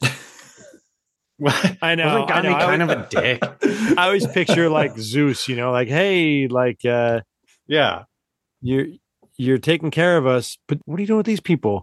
I know. Wasn't Gandhi I know. I kind always- of a dick? I always picture like Zeus, you know, like, hey, like uh Yeah. you're you're taking care of us, but what are you doing with these people?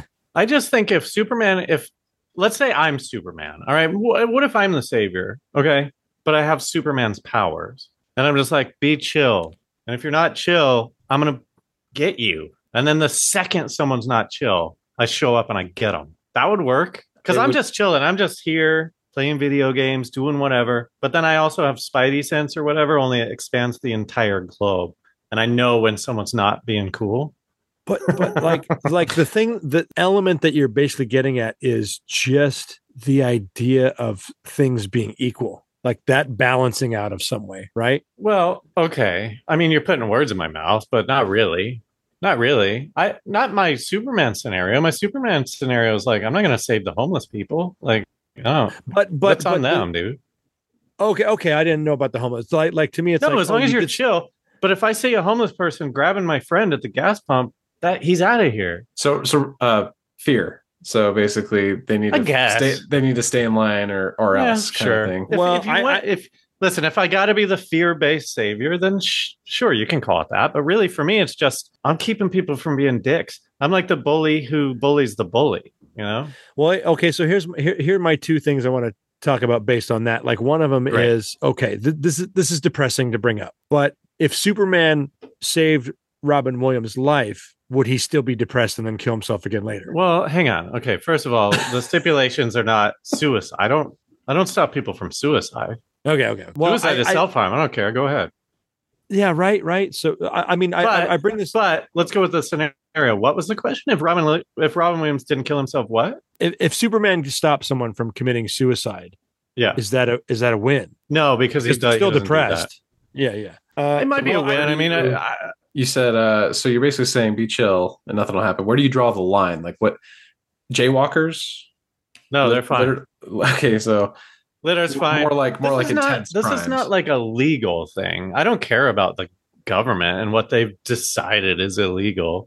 I just think if Superman, if let's say I'm Superman, all right, wh- what if I'm the savior? Okay, but I have Superman's powers, and I'm just like, be chill. And if you're not chill, I'm gonna get you. And then the second someone's not chill, I show up and I get them. That would work because It I'm would- just chilling. I'm just here playing video games, doing whatever. But then I also have Spidey sense or whatever. Only it expands the entire globe, and I know when someone's not being cool. But but like like the thing, the element that you're basically getting at is just the idea of things being equal, like that balancing out of some way, right? Well, okay. I mean, you're putting words in my mouth, but not really. Not really. I not my Superman scenario. My Superman scenario is like, I'm not going to save the homeless people. Like, no, But but that's on but- them, dude. Okay, okay, I didn't know about the homeless. Like like to me, it's No, like, as long oh, as you you're did- chill. But if I see a homeless person grabbing my friend at the gas pump, that he's out of here. So, so uh, fear. So basically, they need I to guess. stay. They need to stay in line, or or Yeah, else, kind sure. of thing. If, Well, if you I- want, I- if listen, if I got to be the fear-based savior, then sh- sure, you can call it that. But really, for me, it's just I'm keeping people from being dicks. I'm like the bully who bullies the bully. You know? Well, okay, so here's here, here are my two things I want to talk about based on that. Like one of them Great. is okay, th- this is this is depressing to bring up, but if Superman saved Robin Williams' life, would he still be depressed and then kill himself again later? Well, hang on. Okay, first of all, the stipulations are not suicide. I don't. I don't stop people from suicide. Okay, okay. Well, suicide I- is I- self harm. I don't care. Go ahead. yeah, right, right. So I, I mean, I, But- I, I bring this. But let's go with the scenario. What was the question? If Robin, Li- if Robin Williams didn't kill himself, what? If, if Superman could stop someone from committing suicide, Yeah. is that a is that a win? No, because he's Because they're still he doesn't do that. depressed. Yeah, yeah. Uh, It might be Well, a win. I- I mean, I, I, You said uh, so. You're basically saying be chill and nothing will happen. Where do you draw the line? Like what? Jaywalkers? no, they're fine. Litter- Okay, so Litter's fine. more like more This like is not- intense. This crimes. is not like a legal thing. I don't care about the government and what they've decided is illegal.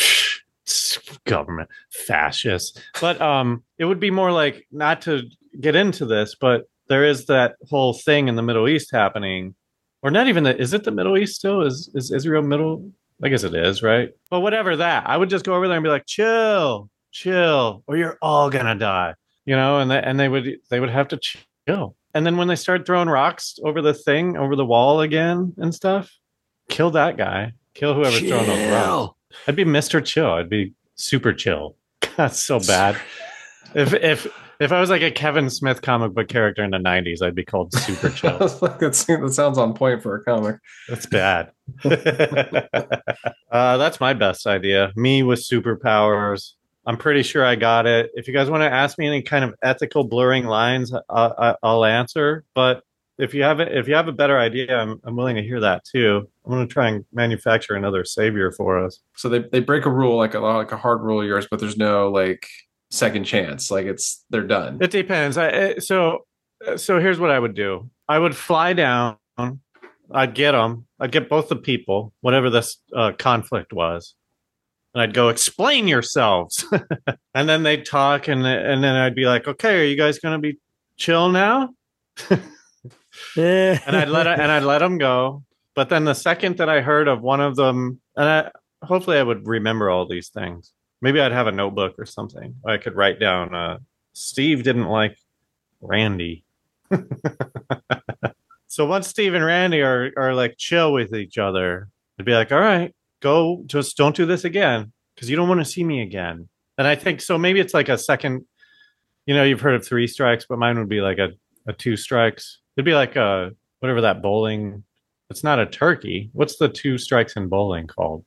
Government fascist, but um, it would be more like, not to get into this, but there is that whole thing in the Middle East happening, or not even the. Is it the Middle East still? Is is Israel middle? I guess it is, right? But whatever that, I would just go over there and be like, chill, chill, or you're all gonna die, you know. And they, and they would they would have to chill. And then when they start throwing rocks over the thing, over the wall again and stuff, kill that guy, kill whoever's throwing those rocks. Chill. I'd be Mister Chill. I'd be super chill. That's so bad. If if if I was like a Kevin Smith comic book character in the nineties, I'd be called Super Chill. That's- that sounds on point for a comic. That's bad. uh, that's my best idea. Me with superpowers. I'm pretty sure I got it. If you guys want to ask me any kind of ethical blurring lines, uh, I- I'll answer. But if you have it, if you have a better idea, I'm I'm willing to hear that too. I'm going to try and manufacture another savior for us. So they, they break a rule like a like a hard rule of yours, but there's no like second chance. Like it's they're done. It depends. I, it- so so here's what I would do. I would fly down. I'd get them. I'd get both the people, whatever this uh, conflict was, and I'd go explain yourselves, and then they'd talk, and and then I'd be like, okay, are you guys going to be chill now? Yeah. and I'd let and I'd let them go. But then the second that I heard of one of them, and I, hopefully I would remember all these things. Maybe I'd have a notebook or something I could write down. Uh, Steve didn't like Randy. So once Steve and Randy are are like chill with each other, I'd be like, all right, go, just don't do this again because you don't want to see me again. And I think so. Maybe it's like a second. You know, you've heard of three strikes, but mine would be like a, a two strikes. It'd be like a whatever that bowling. It's not a turkey. What's the two strikes in bowling called?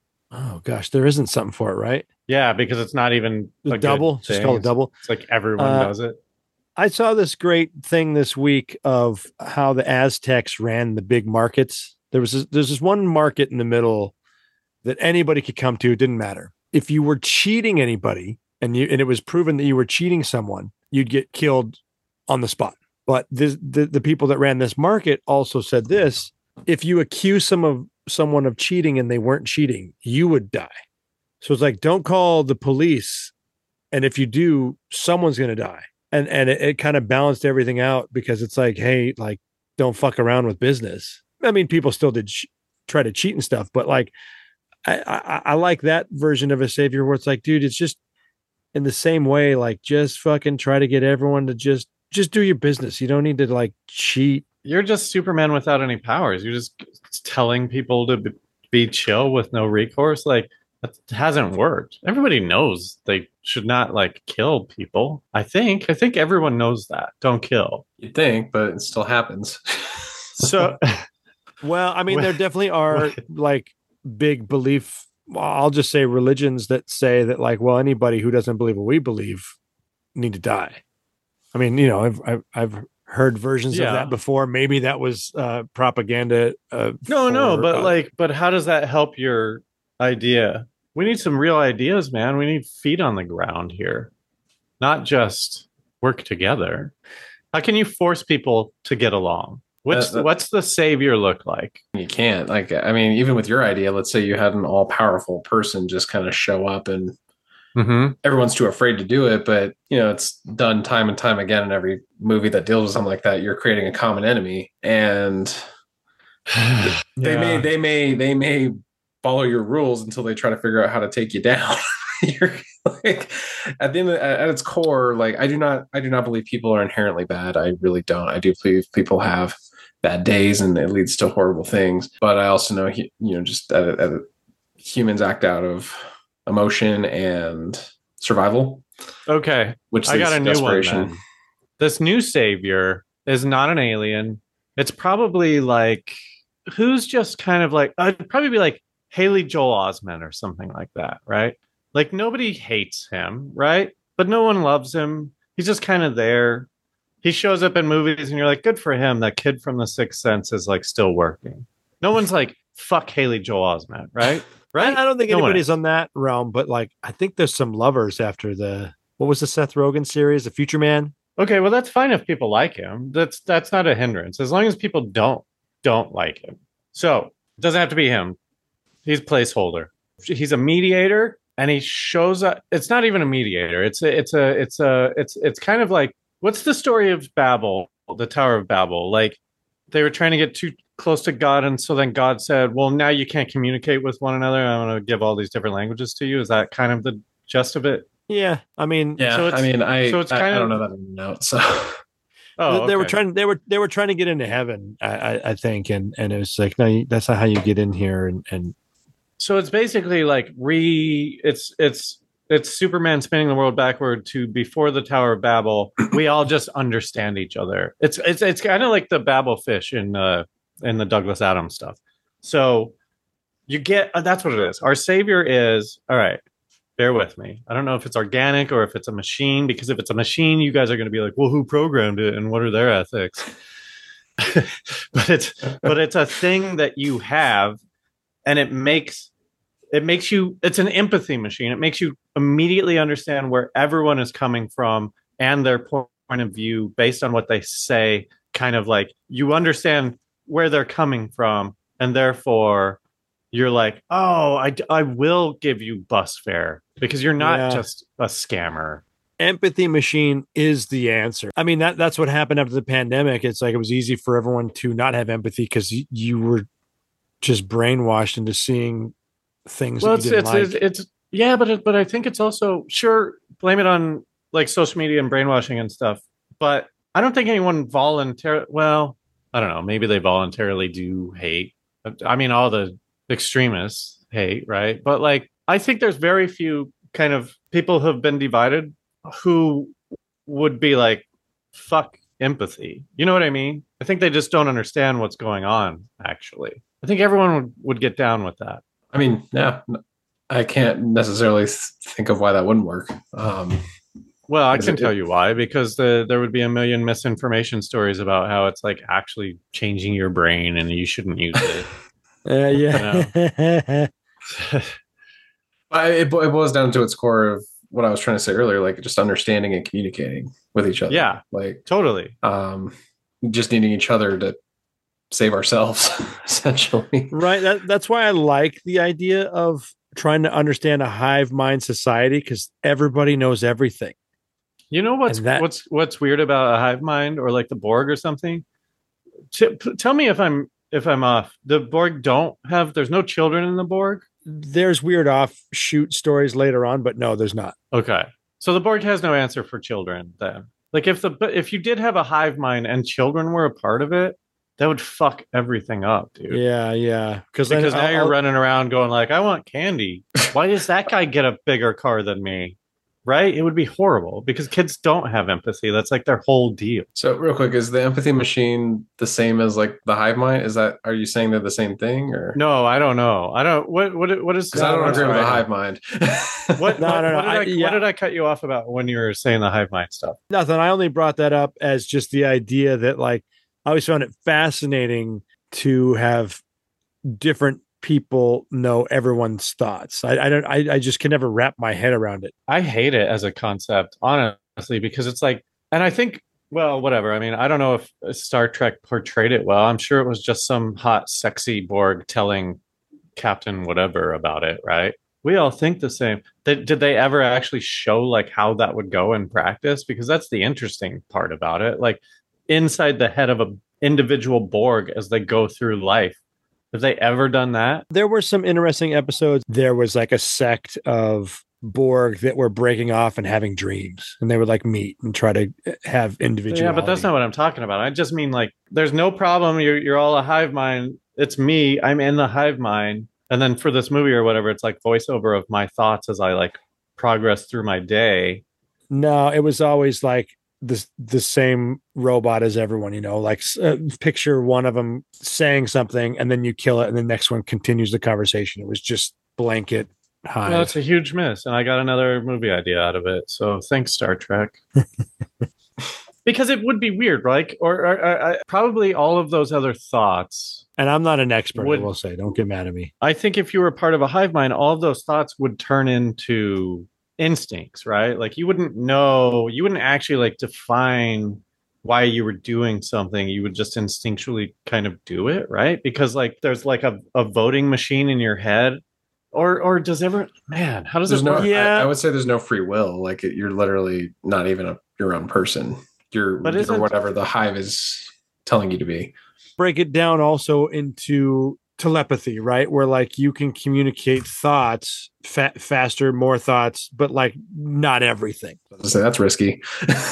Oh gosh, there isn't something for it, right? Yeah, because it's not even The a double, good just thing. called a double. It's like everyone Uh, does it. I saw this great thing this week of how the Aztecs ran the big markets. There was this, there's this one market in the middle that anybody could come to. It didn't matter if you were cheating anybody, and you and it was proven that you were cheating someone, you'd get killed on the spot. But this, the the people that ran this market also said this: if you accuse some of someone of cheating and they weren't cheating, you would die. So it's like, don't call the police, and if you do, someone's going to die. And and it, it kind of balanced everything out because it's like, hey, like, don't fuck around with business. I mean, people still did ch- try to cheat and stuff, but like, I, I I like that version of a savior where it's like, dude, it's just in the same way, like, just fucking try to get everyone to just just do your business. You don't need to like cheat. You're just Superman without any powers. You're just telling people to be, be chill with no recourse. Like, that hasn't worked. Everybody knows they should not like kill people. I think. I think everyone knows that. Don't kill. You'd think, but it still happens. So, Well, I mean, there definitely are like big belief. I'll just say religions that say that, like, well, anybody who doesn't believe what we believe need to die. I mean, you know, I've I've, I've heard versions Yeah. of that before. Maybe that was uh, propaganda. Uh, no, no, for, but uh, like, but how does that help your idea? We need some real ideas, man. We need feet on the ground here, not just work together. How can you force people to get along? What's Uh, that- what's the savior look like? You can't. Like, I mean, even with your idea, let's say you had an all powerful person just kind of show up and Mm-hmm. everyone's too afraid to do it, but you know, it's done time and time again in every movie that deals with something like that. You're creating a common enemy, and they may they may they may follow your rules until they try to figure out how to take you down. You're like, at the end of, at its core, like, I do not I do not believe people are inherently bad. I really don't. I do believe people have bad days and it leads to horrible things, but I also know, you know, just that, that humans act out of emotion and survival, Okay, which I got leads a to new desperation. one. Then. This new savior is not an alien. It's probably like who's just kind of like I'd probably be like Haley Joel Osment or something like that, right? Like nobody hates him, right? But no one loves him. He's just kind of there. He shows up in movies, and you're like, good for him. That kid from The Sixth Sense is like still working. No one's like, fuck Haley Joel Osment, right? Right? I don't think No one anybody's on that realm, but like, I think there's some lovers after the, what was the Seth Rogen series, The Future Man? Okay, well that's fine if people like him. That's that's not a hindrance as long as people don't don't like him. So it doesn't have to be him. He's placeholder. He's a mediator, and he shows up. It's not even a mediator. It's a it's a it's a it's it's kind of like what's the story of Babel, the Tower of Babel? Like they were trying to get too close to God, and so then God said, "Well, now you can't communicate with one another. I'm going to give all these different languages to you." Is that kind of the gist of it? Yeah. I mean, Yeah, So it's- I mean, I so it's I, kind I don't of- know that in and out. So Oh, they were okay. trying, they were, they were trying to get into heaven, I, I, I think. And, and it was like, no, you- that's not how you get in here. And, and So it's basically like re it's it's it's Superman spinning the world backward to before the Tower of Babel. We all just understand each other. It's it's it's kind of like the Babel fish in uh in the Douglas Adams stuff. So you get uh, that's what it is. Our savior is all right. Bear with me. I don't know if it's organic or if it's a machine, because if it's a machine, you guys are going to be like, well, who programmed it and what are their ethics? but it's but it's a thing that you have, and it makes it makes you. It's an empathy machine. It makes you immediately understand where everyone is coming from and their point of view based on what they say. Kind of like you understand where they're coming from, and therefore you're like, oh, I, I will give you bus fare because you're not Yeah. just a scammer. Empathy machine is the answer. I mean, that that's what happened after the pandemic. It's like it was easy for everyone to not have empathy because you, you were just brainwashed into seeing things Well, that it's you didn't it's, like. it's it's yeah, but it, but I think it's also sure blame it on like social media and brainwashing and stuff. But I don't think anyone voluntarily. Well, I don't know. Maybe they voluntarily do hate. I mean, all the extremists hate, right? But like, I think there's very few kind of people who have been divided who would be like, fuck empathy. You know what I mean? I think they just don't understand what's going on, actually. I think everyone would, would get down with that. I mean, yeah, I can't necessarily think of why that wouldn't work. Um, Well, I Is can it- tell you why, because the, there would be a million misinformation stories about how it's like actually changing your brain and you shouldn't use it. Uh, yeah. I, it, bo- it boils down to its core of what I was trying to say earlier, like just understanding and communicating with each other. Yeah. Like Totally. um, just needing each other to save ourselves, essentially. Right. That, that's why I like the idea of trying to understand a hive mind society because everybody knows everything. You know what's And that- what's what's weird about a hive mind or like the Borg or something? T- p- tell me if I'm if I'm off. The Borg don't have. There's no children in the Borg. There's weird offshoot stories later on, but no, there's not. Okay, so the Borg has no answer for children. Then, like if the but if you did have a hive mind and children were a part of it, that would fuck everything up, dude. Yeah, yeah. Because now you're running around going like, I want candy. Why does that guy get a bigger car than me? Right? It would be horrible because kids don't have empathy. That's like their whole deal. So, real quick, is the empathy machine the same as like the hive mind? Is that are you saying they're the same thing, or No, I don't know. I don't. What? What? What is? because I don't I'm agree with sorry. the hive mind. What? No, what, no, no, what did I- I, yeah. what did I cut you off about when you were saying the hive mind stuff? Nothing. I only brought that up as just the idea that, like, I always found it fascinating to have different people know everyone's thoughts. I, I don't. I, I just can never wrap my head around it. I hate it as a concept, honestly, because it's like, and I think, well, whatever. I mean, I don't know if Star Trek portrayed it well. I'm sure it was just some hot, sexy Borg telling Captain whatever about it, right? We all think the same. Did, did they ever actually show like how that would go in practice? Because that's the interesting part about it. Like inside the head of a individual Borg as they go through life. Have they ever done that? There were some interesting episodes. There was like a sect of Borg that were breaking off and having dreams, and they would like meet and try to have individuality. Yeah, but that's not what I'm talking about. I just mean like, there's no problem. You're you're all a hive mind. It's me. I'm in the hive mind. And then for this movie or whatever, it's like voiceover of my thoughts as I like progress through my day. No, it was always like the the same robot as everyone. You know, like uh, picture one of them saying something, and then you kill it, and the next one continues the conversation. It was just blanket hive. Well, it's a huge miss, and I got another movie idea out of it. So thanks, Star Trek. Because it would be weird, right? Or, or, or, or probably all of those other thoughts. And I'm not an expert, Would- I will say. Don't get mad at me. I think if you were part of a hive mind, all of those thoughts would turn into instincts, right? Like you wouldn't know, you wouldn't actually like define why you were doing something. You would just instinctually kind of do it, right? Because like there's like a, a voting machine in your head. Or or does ever man, how does There's it no. work? Yeah. I, I would say there's no free will. Like it, you're literally not even a, your own person. You're, But you're isn't- whatever the hive is telling you to be. Break it down also into telepathy, right? Where like you can communicate thoughts fa- faster, more thoughts, but like not everything. So that's risky.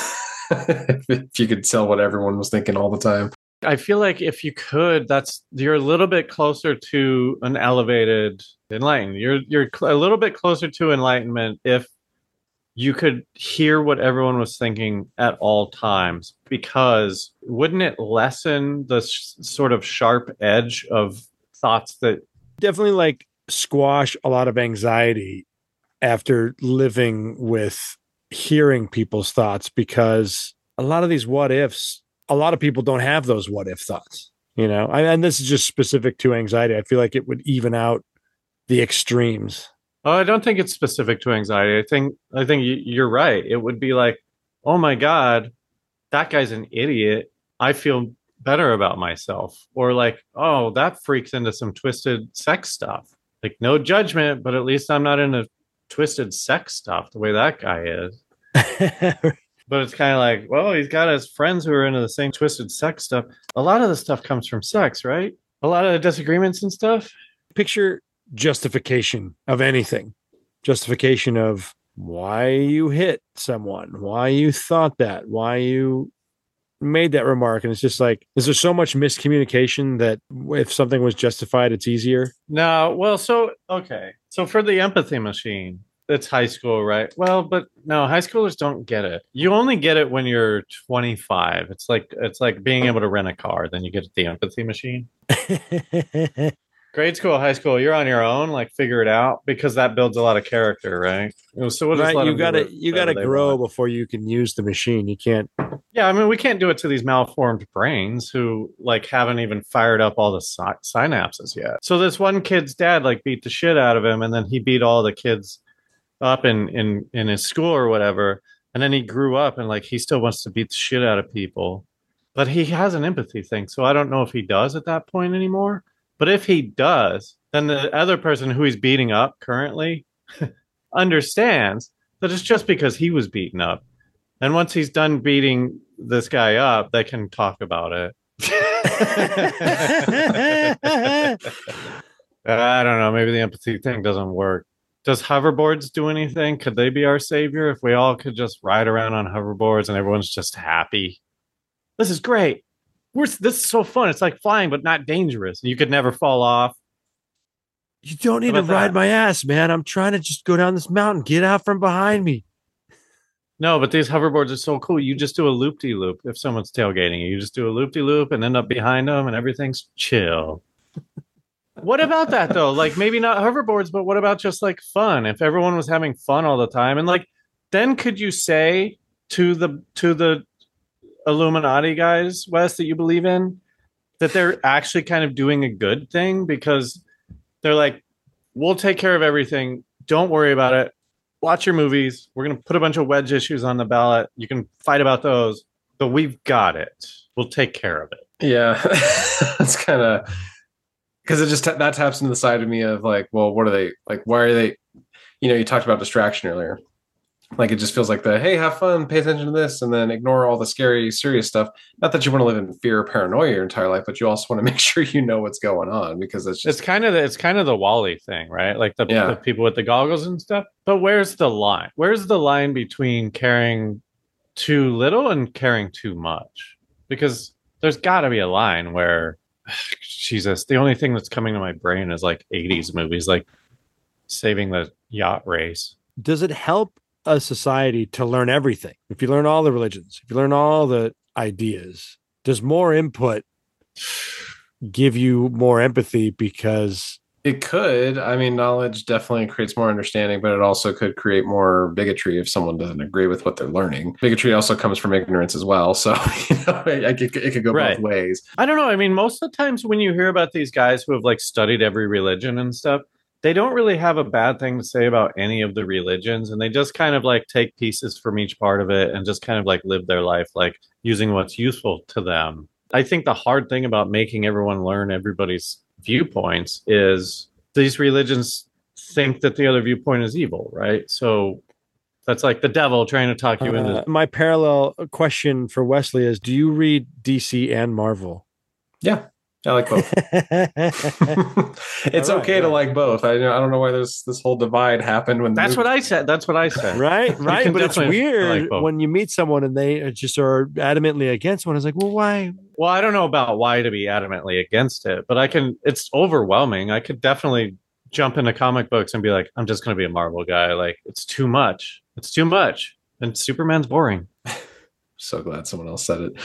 If you could tell what everyone was thinking all the time. I feel like if you could, that's you're a little bit closer to an elevated enlightened. You're you're cl- a little bit closer to enlightenment if you could hear what everyone was thinking at all times. Because wouldn't it lessen the sh- sort of sharp edge of thoughts that? Definitely like squash a lot of anxiety after living with hearing people's thoughts, because a lot of these what ifs a lot of people don't have those what if thoughts, you know, I, and this is just specific to anxiety. I feel like it would even out the extremes. Oh, I don't think it's specific to anxiety. I think I think you're right. It would be like, oh my God, that guy's an idiot. I feel better about myself. Or like, oh, that freaks into some twisted sex stuff. Like, no judgment, but at least I'm not into twisted sex stuff the way that guy is. But it's kind of like, well, he's got his friends who are into the same twisted sex stuff. A lot of the stuff comes from sex, right? A lot of the disagreements and stuff. Picture justification of anything. Justification of why you hit someone, why you thought that, why you made that remark. And it's just like, is there so much miscommunication that if something was justified, it's easier? No, well, so, okay. So for the empathy machine, it's high school, right? Well, but no, high schoolers don't get it. You only get it when you're twenty-five. It's like it's like being able to rent a car. Then you get the empathy machine. Grade school, high school, you're on your own. Like figure it out because that builds a lot of character, right? So we'll right, you gotta you gotta grow want. Before you can use the machine. You can't. Yeah, I mean, we can't do it to these malformed brains who like haven't even fired up all the sy- synapses yet. So this one kid's dad like beat the shit out of him, and then he beat all the kids up in in in his school or whatever, and then he grew up and like he still wants to beat the shit out of people, but he has an empathy thing, so I don't know if he does at that point anymore. But if he does, then the other person who he's beating up currently understands that it's just because he was beaten up, and once he's done beating this guy up, they can talk about it. I don't know, maybe the empathy thing doesn't work. Does hoverboards do anything? Could they be our savior if we all could just ride around on hoverboards and everyone's just happy? This is great. We're, this is so fun. It's like flying, but not dangerous. You could never fall off. You don't need to ride that? My ass, man. I'm trying to just go down this mountain. Get out from behind me. No, but these hoverboards are so cool. You just do a loop-de-loop if someone's tailgating you. You just do a loop-de-loop and end up behind them and everything's chill. What about that though? Like maybe not hoverboards, but what about just like fun? If everyone was having fun all the time, and like, then could you say to the to the Illuminati guys, Wes, that you believe in, that they're actually kind of doing a good thing because they're like, we'll take care of everything. Don't worry about it. Watch your movies. We're going to put a bunch of wedge issues on the ballot. You can fight about those, but we've got it. We'll take care of it. Yeah, that's kind of. Because it just that taps into the side of me of like, well, what are they like? Why are they? You know, you talked about distraction earlier. Like it just feels like the hey, have fun, pay attention to this, and then ignore all the scary, serious stuff. Not that you want to live in fear or paranoia your entire life, but you also want to make sure you know what's going on because it's just it's kind of the, it's kind of the Wall-E thing, right? Like the, yeah. the people with the goggles and stuff. But where's the line? Where's the line between caring too little and caring too much? Because there's got to be a line where. Jesus, the only thing that's coming to my brain is like eighties movies, like Saving the Yacht Race. Does it help a society to learn everything? If you learn all the religions, if you learn all the ideas, does more input give you more empathy? Because it could. I mean, knowledge definitely creates more understanding, but it also could create more bigotry if someone doesn't agree with what they're learning. Bigotry also comes from ignorance as well. So, you know, it, it, it could go right. both ways. I don't know. I mean, most of the times when you hear about these guys who have like studied every religion and stuff, they don't really have a bad thing to say about any of the religions. And they just kind of like take pieces from each part of it and just kind of like live their life, like using what's useful to them. I think the hard thing about making everyone learn everybody's viewpoints is these religions think that the other viewpoint is evil, right? So that's like the devil trying to talk you uh, into. My parallel question for Wesley is: do you read D C and Marvel? Yeah, I like both. It's right, okay yeah. to like both. I, I don't know why there's this whole divide happened when. That's what I said. That's what I said. Right, right. But it's weird like when you meet someone and they just are adamantly against one. It's like, well, why? Well, I don't know about why to be adamantly against it, but I can. It's overwhelming. I could definitely jump into comic books and be like, I'm just going to be a Marvel guy. Like, it's too much. It's too much. And Superman's boring. So glad someone else said it.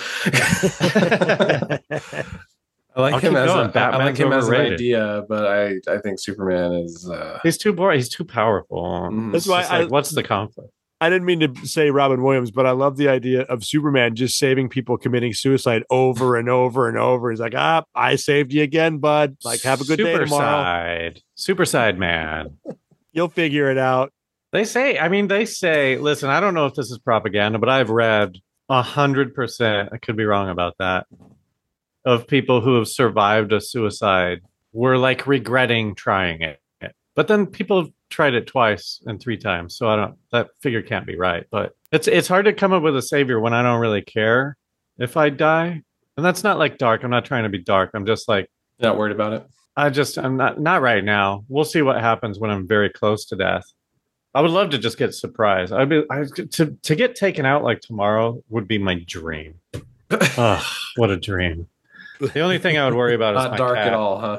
I like I'll him as a, I like him as an idea, but I, I think Superman is uh... he's too boring. He's too powerful. Mm, That's why. I, like, what's the conflict? I didn't mean to say Robin Williams, but I love the idea of Superman just saving people committing suicide over and over and over. He's like, ah, I saved you again, bud. Like, have a good day tomorrow. Superside. Superside man. You'll figure it out. They say, I mean, they say, listen, I don't know if this is propaganda, but I've read a hundred percent, I could be wrong about that, of people who have survived a suicide were like regretting trying it. But then people have tried it twice and three times. So I don't, that figure can't be right. But it's it's hard to come up with a savior when I don't really care if I die. And that's not like dark. I'm not trying to be dark. I'm just like, Not worried about it. I just, I'm not, not right now. We'll see what happens when I'm very close to death. I would love to just get surprised. I'd be, I, to, to get taken out like tomorrow would be my dream. Oh, what a dream. The only thing I would worry about is Not my dark cat. at all, huh?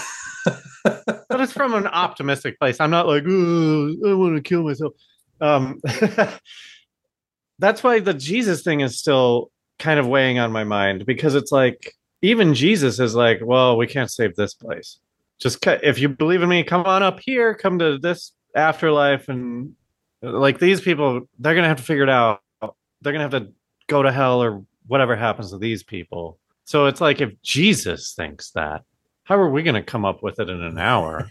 But it's from an optimistic place. I'm not like, oh, I want to kill myself. Um, that's why the Jesus thing is still kind of weighing on my mind, because it's like, even Jesus is like, well, we can't save this place. Just ca- if you believe in me, come on up here, come to this afterlife. And like these people, they're going to have to figure it out. They're going to have to go to hell or whatever happens to these people. So it's like, if Jesus thinks that, how are we going to come up with it in an hour?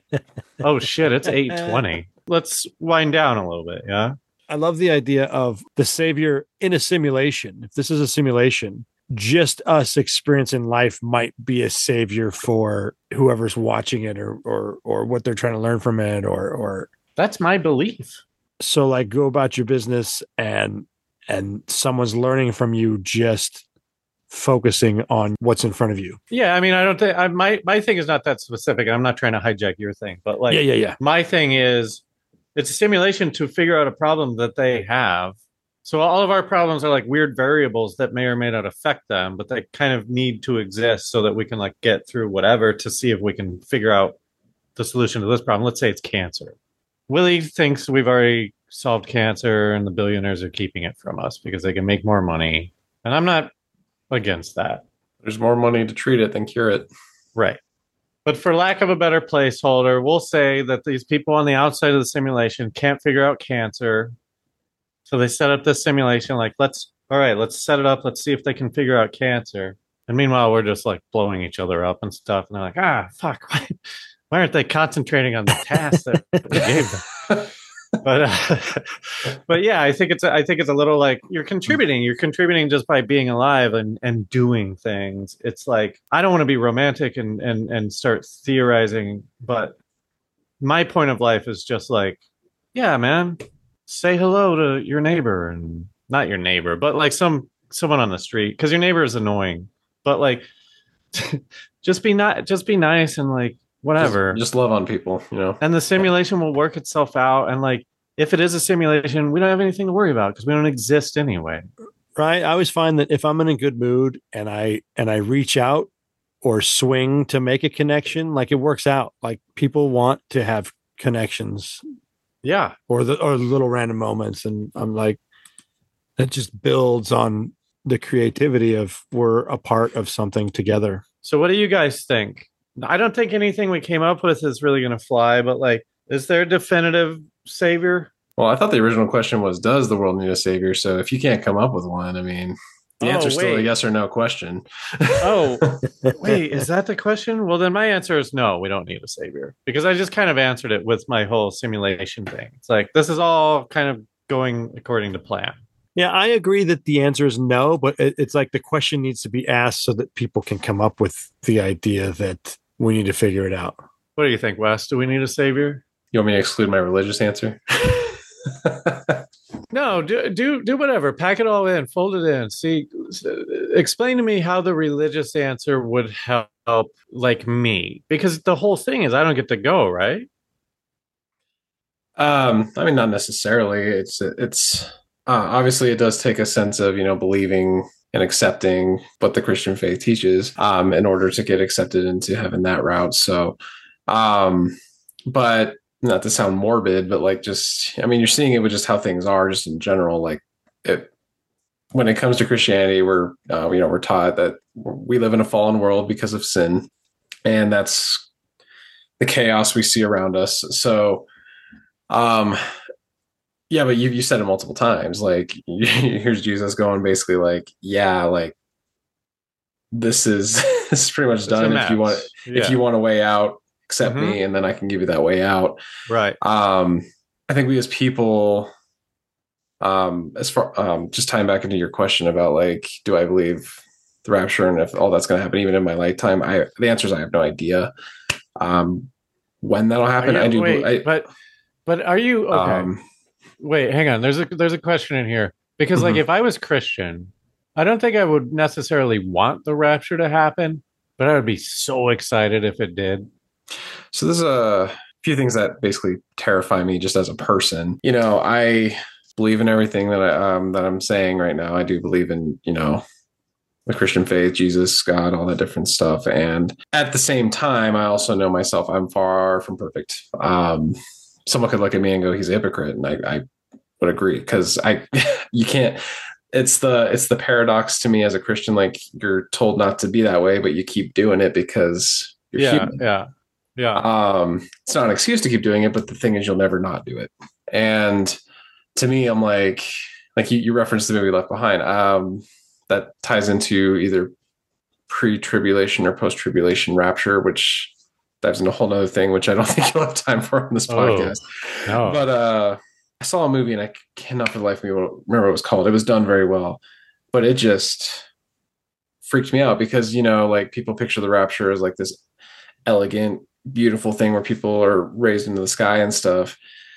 Oh, shit, it's eight twenty. Let's wind down a little bit, yeah? I love the idea of the savior in a simulation. If this is a simulation, just us experiencing life might be a savior for whoever's watching it, or or or what they're trying to learn from it, or or That's my belief. so like go about your business and and someone's learning from you, just focusing on what's in front of you. Yeah, I mean, I don't think I, my my thing is not that specific, and I'm not trying to hijack your thing, but like, yeah, yeah, yeah. my thing is, it's a simulation to figure out a problem that they have. So all of our problems are like weird variables that may or may not affect them, but they kind of need to exist so that we can like get through whatever to see if we can figure out the solution to this problem. Let's say it's cancer. Willie thinks we've already solved cancer and the billionaires are keeping it from us because they can make more money. And I'm not against that. There's more money to treat it than cure it. Right. But for lack of a better placeholder, we'll say that these people on the outside of the simulation can't figure out cancer. So they set up this simulation like, let's, all right, let's set it up. Let's see if they can figure out cancer. And meanwhile, we're just like blowing each other up and stuff. And they're like, ah, fuck. Why, why aren't they concentrating on the task that we gave them? But, uh, but yeah, I think it's, a, I think it's a little like you're contributing, you're contributing just by being alive and, and doing things. It's like, I don't want to be romantic and, and, and start theorizing, but my point of life is just like, yeah, man, say hello to your neighbor, and not your neighbor, but like some, someone on the street. Cause your neighbor is annoying, but like, just be not, just be nice and like, whatever. Just, just love on people, you know. And the simulation will work itself out. And like, if it is a simulation, we don't have anything to worry about because we don't exist anyway. Right. I always find that if I'm in a good mood and I and I reach out or swing to make a connection, like it works out. Like people want to have connections. Yeah. Or the or little random moments. And I'm like, it just builds on the creativity of we're a part of something together. So what do you guys think? I don't think anything we came up with is really going to fly, but like, is there a definitive savior? Well, I thought the original question was, does the world need a savior? So if you can't come up with one, I mean, the Oh, answer is still a wait. yes or no question. Oh, wait, is that the question? Well, then my answer is no, we don't need a savior, because I just kind of answered it with my whole simulation thing. It's like, this is all kind of going according to plan. Yeah, I agree that the answer is no, but it, it's like the question needs to be asked so that people can come up with the idea that we need to figure it out. What do you think, Wes? Do we need a savior? You want me to exclude my religious answer? No, do do do whatever. Pack it all in, fold it in. See, explain to me how the religious answer would help, like me, because the whole thing is I don't get to go, right? Um, I mean, not necessarily. It's it's uh, obviously it does take a sense of, you know, believing and accepting what the Christian faith teaches, um, in order to get accepted into heaven that route. So, um, but not to sound morbid, but like just, I mean, you're seeing it with just how things are, just in general. Like, it, when it comes to Christianity, we're uh, you know we're taught that we live in a fallen world because of sin, and that's the chaos we see around us. So, um, Yeah, but you you said it multiple times. Like here's Jesus going basically like, yeah, like this is this is pretty much It's a done. If you want mess. if Yeah. you want a way out, accept Mhm. me, and then I can give you that way out. Right. Um, I think we as people, um, as far um, just tying back into your question about like, do I believe the rapture and if all that's going to happen even in my lifetime? I the answer is I have no idea. Um, when that'll Are happen, you, I do. wait, I, but but are you okay? um, Wait, hang on. There's a there's a question in here because like mhm. if I was Christian, I don't think I would necessarily want the rapture to happen, but I would be so excited if it did. So there's a few things that basically terrify me just as a person. You know, I believe in everything that I um, that I'm saying right now. I do believe in, you know, the Christian faith, Jesus, God, all that different stuff. And at the same time, I also know myself. I'm far from perfect. Um, someone could look at me and go, "He's a hypocrite," and I, I would agree because I, you can't. It's the it's the paradox to me as a Christian. Like you're told not to be that way, but you keep doing it because you're Yeah, human. yeah, yeah. Um, it's not an excuse to keep doing it, but the thing is, you'll never not do it. And to me, I'm like, like you, you referenced the movie Left Behind. Um, that ties into either pre-tribulation or post-tribulation rapture, which dives into a whole other thing, which I don't think you'll have time for on this Oh, podcast. no. But uh, I saw a movie and I cannot for the life of me remember what it was called. It was done very well, but it just freaked me out because, you know, like people picture the rapture as like this elegant, beautiful thing where people are raised into the sky and stuff.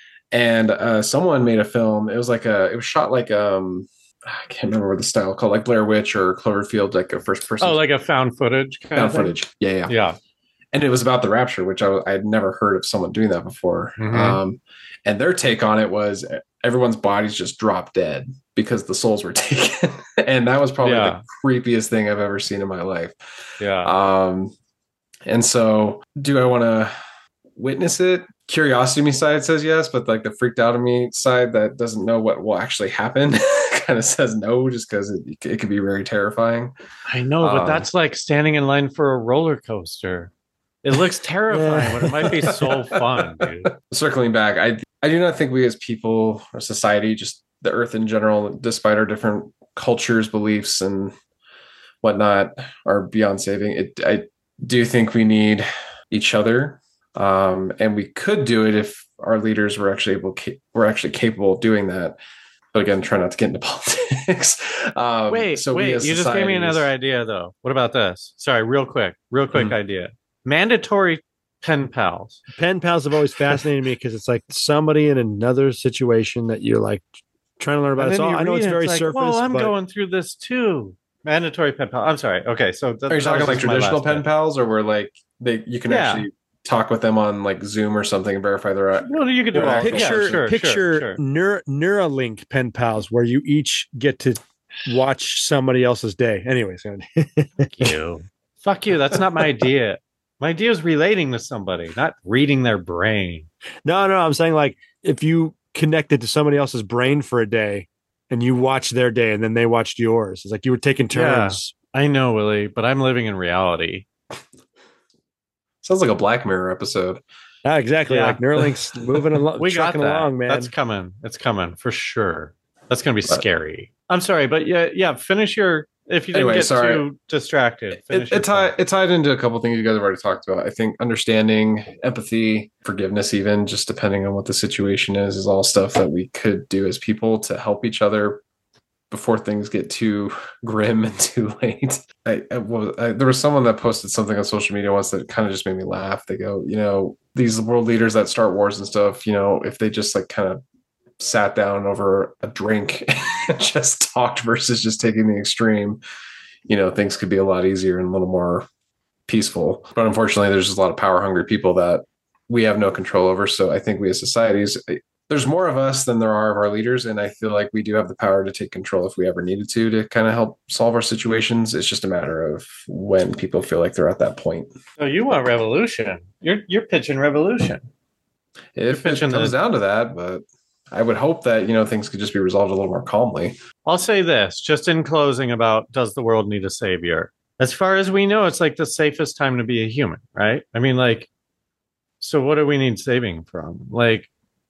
And uh, someone made a film. It was like a, it was shot like um, I can't remember what the style called, like Blair Witch or Cloverfield, like a first person. Oh, like a found footage kind found of thing? footage. Yeah, yeah, Yeah. And it was about the rapture, which I, w- I had never heard of someone doing that before. Mhm. Um, and their take on it was everyone's bodies just dropped dead because the souls were taken. And that was probably Yeah. the creepiest thing I've ever seen in my life. Yeah. Um, and so do I want to witness it? Curiosity me side says yes, but like the freaked out of me side that doesn't know what will actually happen kind of says no, just because it, it could be very terrifying. I know, but um, that's like standing in line for a roller coaster. It looks terrifying, but it might be so fun, dude. Circling back, I I do not think we as people or society, just the earth in general, despite our different cultures, beliefs, and whatnot, are beyond saving. It, I do think we need each other, um, and we could do it if our leaders were actually able, were actually capable of doing that. But again, try not to get into politics. Um, Wait, so we wait, as you just gave me societies- another idea, though. What about this? Sorry, real quick, real quick Mhm. idea. Mandatory pen pals. Pen pals have always fascinated me because it's like somebody in another situation that you're like trying to learn about. And It's then all, you I know read it's it, very like, surface. Well, I'm but going through this too. Mandatory pen pal. I'm sorry. Okay, so that, Are you that talking was like just my traditional last pen bit. pals, or where like they you can Yeah. actually talk with them on like Zoom or something and verify their Well, you could do Well, all picture yeah, sure, picture sure, sure. Neura, Neuralink pen pals where you each get to watch somebody else's day. Anyways, Fuck you. Fuck you. That's not my idea. My idea is relating to somebody, not reading their brain. no, no, I'm saying like if you connected to somebody else's brain for a day and you watched their day and then they watched yours, it's like you were taking turns. I know, Willie, but I'm living in reality. sounds like a Black Mirror episode. Ah, exactly. Yeah. Like Neuralink's moving along, We got trucking that. along, man. That's coming. It's coming for sure. That's going to be But- scary. I'm sorry, but yeah, yeah. Finish your. If you didn't Anyway, get sorry. too distracted, finish It, your it, tied, thought. it tied into a couple things you guys have already talked about. I think understanding, empathy, forgiveness, even just depending on what the situation is, is all stuff that we could do as people to help each other before things get too grim and too late. I, I, was, I there was someone that posted something on social media once that kind of just made me laugh. They go, you know, these world leaders that start wars and stuff, you know, if they just like kind of sat down over a drink and just talked versus just taking the extreme, you know, things could be a lot easier and a little more peaceful. But unfortunately, there's just a lot of power hungry people that we have no control over. So I think we as societies, there's more of us than there are of our leaders. And I feel like we do have the power to take control if we ever needed to, to kind of help solve our situations. It's just a matter of when people feel like they're at that point. So you want revolution? You're you're pitching revolution. If it pitching comes the- down to that, but I would hope that, you know, things could just be resolved a little more calmly. I'll say this, just in closing, about does the world need a savior? As far as we know, it's like the safest time to be a human, right? I mean, like, so what do we need saving from? Like,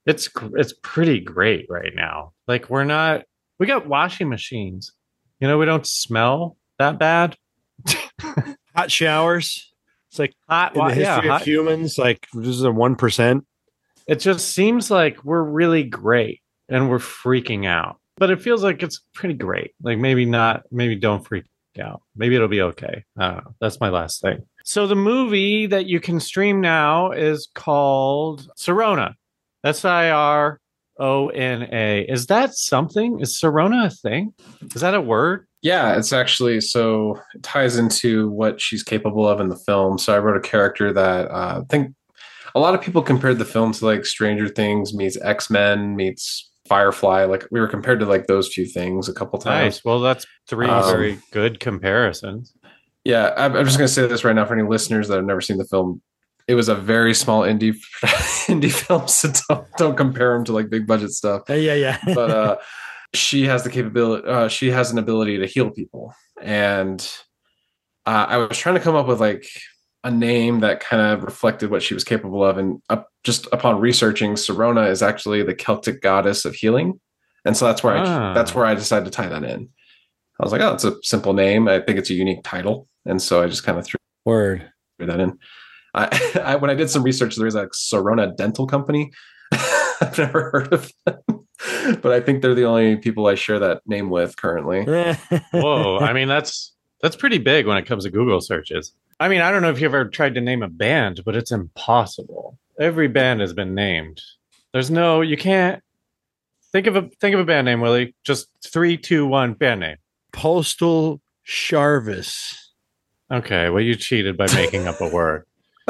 It's it's pretty great right now. Like we're not we got washing machines. You know, we don't smell that bad. Hot showers. It's like Hot, in the history yeah, of hot, humans, like this is a one percent. it just seems like we're really great and we're freaking out. But it feels like it's pretty great. Like maybe not, maybe don't freak out. Maybe it'll be okay. I don't know. That's my last thing. So the movie that you can stream now is called Sirona. S I R O N A. Is that something? Is Sirona a thing? Is that a word? Yeah, it's actually so it ties into what she's capable of in the film. So I wrote a character that uh, I think a lot of people compared the film to like Stranger Things meets X-Men meets Firefly. Like we were compared to like those few things a couple times. Nice. Well, that's three Um, very good comparisons. Yeah, I'm, I'm just going to say this right now for any listeners that have never seen the film. It was a very small indie indie film, so don't, don't compare them to like big budget stuff. Uh, yeah, yeah. But uh, she has the capability. Uh, she has an ability to heal people, and uh, I was trying to come up with like a name that kind of reflected what she was capable of. And uh, just upon researching, Sirona is actually the Celtic goddess of healing, and so that's where Ah. I that's where I decided to tie that in. I was like, oh, it's a simple name. I think it's a unique title, and so I just kind of threw Word. that in. I, I when I did some research, there is a Sirona Dental Company. I've never heard of them, but I think they're the only people I share that name with currently. Whoa. I mean, that's that's pretty big when it comes to Google searches. I mean, I don't know if you've ever tried to name a band, but it's impossible. Every band has been named. There's no, you can't think of a think of a band name, Willie. Just three, two, one, band name. Postal Sharvis. Okay, well, you cheated by making up a word.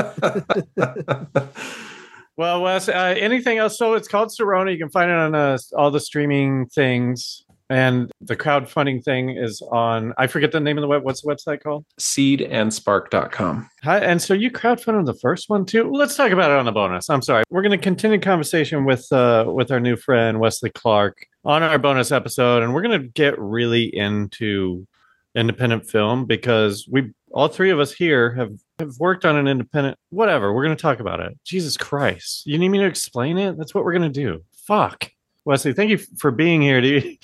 Well, Wes, uh, anything else? So it's called Sirona. You can find it on uh, all the streaming things. And the crowdfunding thing is on, I forget the name of the web. What's the website called? seed and spark dot com. Hi, and so you crowdfunded the first one too? Well, let's talk about it on the bonus. I'm sorry. We're going to continue conversation with uh, with our new friend, Wesley Clark, on our bonus episode. And we're going to get really into independent film because we all three of us here have, have worked on an independent whatever. We're going to talk about it. Jesus Christ. You need me to explain it? That's what we're going to do. Fuck. Wesley, thank you for being here. Do you, do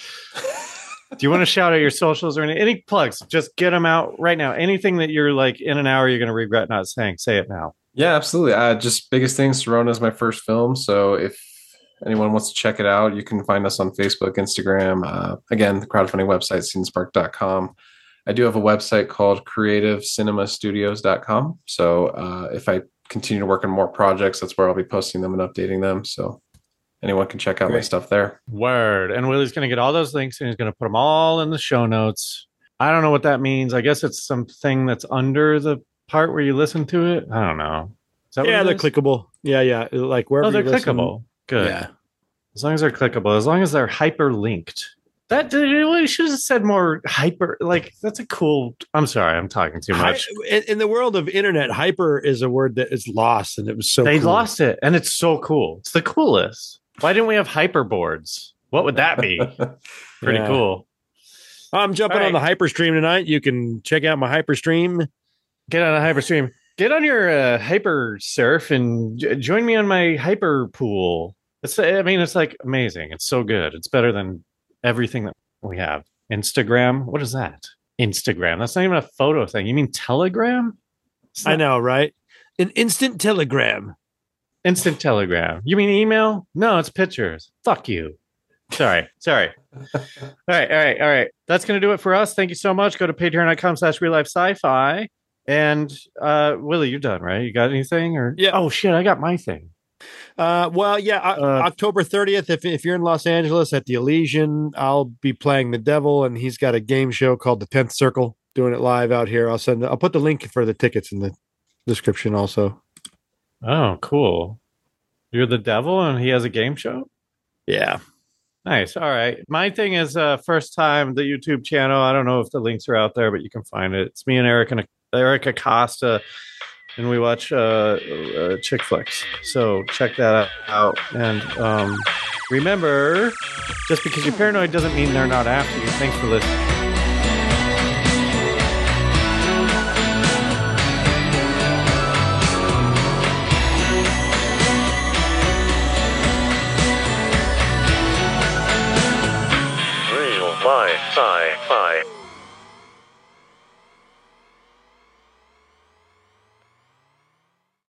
you want to shout out your socials or any, any plugs? Just get them out right now. Anything that you're like in an hour you're going to regret not saying, say it now. Yeah, absolutely. Uh, just biggest thing, Sirona is my first film. So if anyone wants to check it out, you can find us on Facebook, Instagram. Uh, again, the crowdfunding website, seed and spark dot com. I do have a website called creative cinema studios dot com. So uh, if I continue to work on more projects, that's where I'll be posting them and updating them. So anyone can check out my Great. stuff there. Word. And Willie's going to get all those links and he's going to put them all in the show notes. I don't know what that means. I guess it's something that's under the part where you listen to it. I don't know. Is that Yeah, what they're it is? clickable. Yeah, yeah. Like wherever Oh, they're you listen. clickable. Good. Yeah. As long as they're clickable, as long as they're hyperlinked. That you should have said more hyper. Like that's a cool. I'm sorry, I'm talking too much. Hy- in, in the world of internet, hyper is a word that is lost, and it was so they cool. lost it, and it's so cool. It's the coolest. Why didn't we have hyperboards? What would that be? Pretty Yeah. cool. I'm jumping All on the Hyperstream tonight. You can check out my Hyperstream. Get on a hyperstream. Get on your uh, hyper surf and j- join me on my hyper pool. It's. I mean, it's like amazing. It's so good. It's better than everything that we have. Instagram. What is that? Instagram. That's not even a photo thing. You mean Telegram? It's I not- know, right? An instant telegram. Instant telegram. You mean email? No, it's pictures. Fuck you. Sorry. Sorry. All right. All right. All right. That's going to do it for us. Thank you so much. Go to patreon dot com slash real life sci-fi. And uh, Willie, you're done, right? You got anything? Or Yeah. Oh, shit. I got my thing. Uh, well, yeah, o- Uh, October thirtieth. If if you're in Los Angeles at the Elysian, I'll be playing the devil, and he's got a game show called the Tenth Circle. Doing it live out here. I'll send. I'll put the link for the tickets in the description also. Oh, cool. You're the devil and he has a game show? Yeah. Nice. All right. My thing is uh first time the YouTube channel. I don't know if the links are out there, but you can find it. It's me and Eric and Eric Acosta, and we watch uh, uh chick flicks. So check that out. And um remember, just because you're paranoid doesn't mean they're not after you. Thanks for listening. Sci-Fi.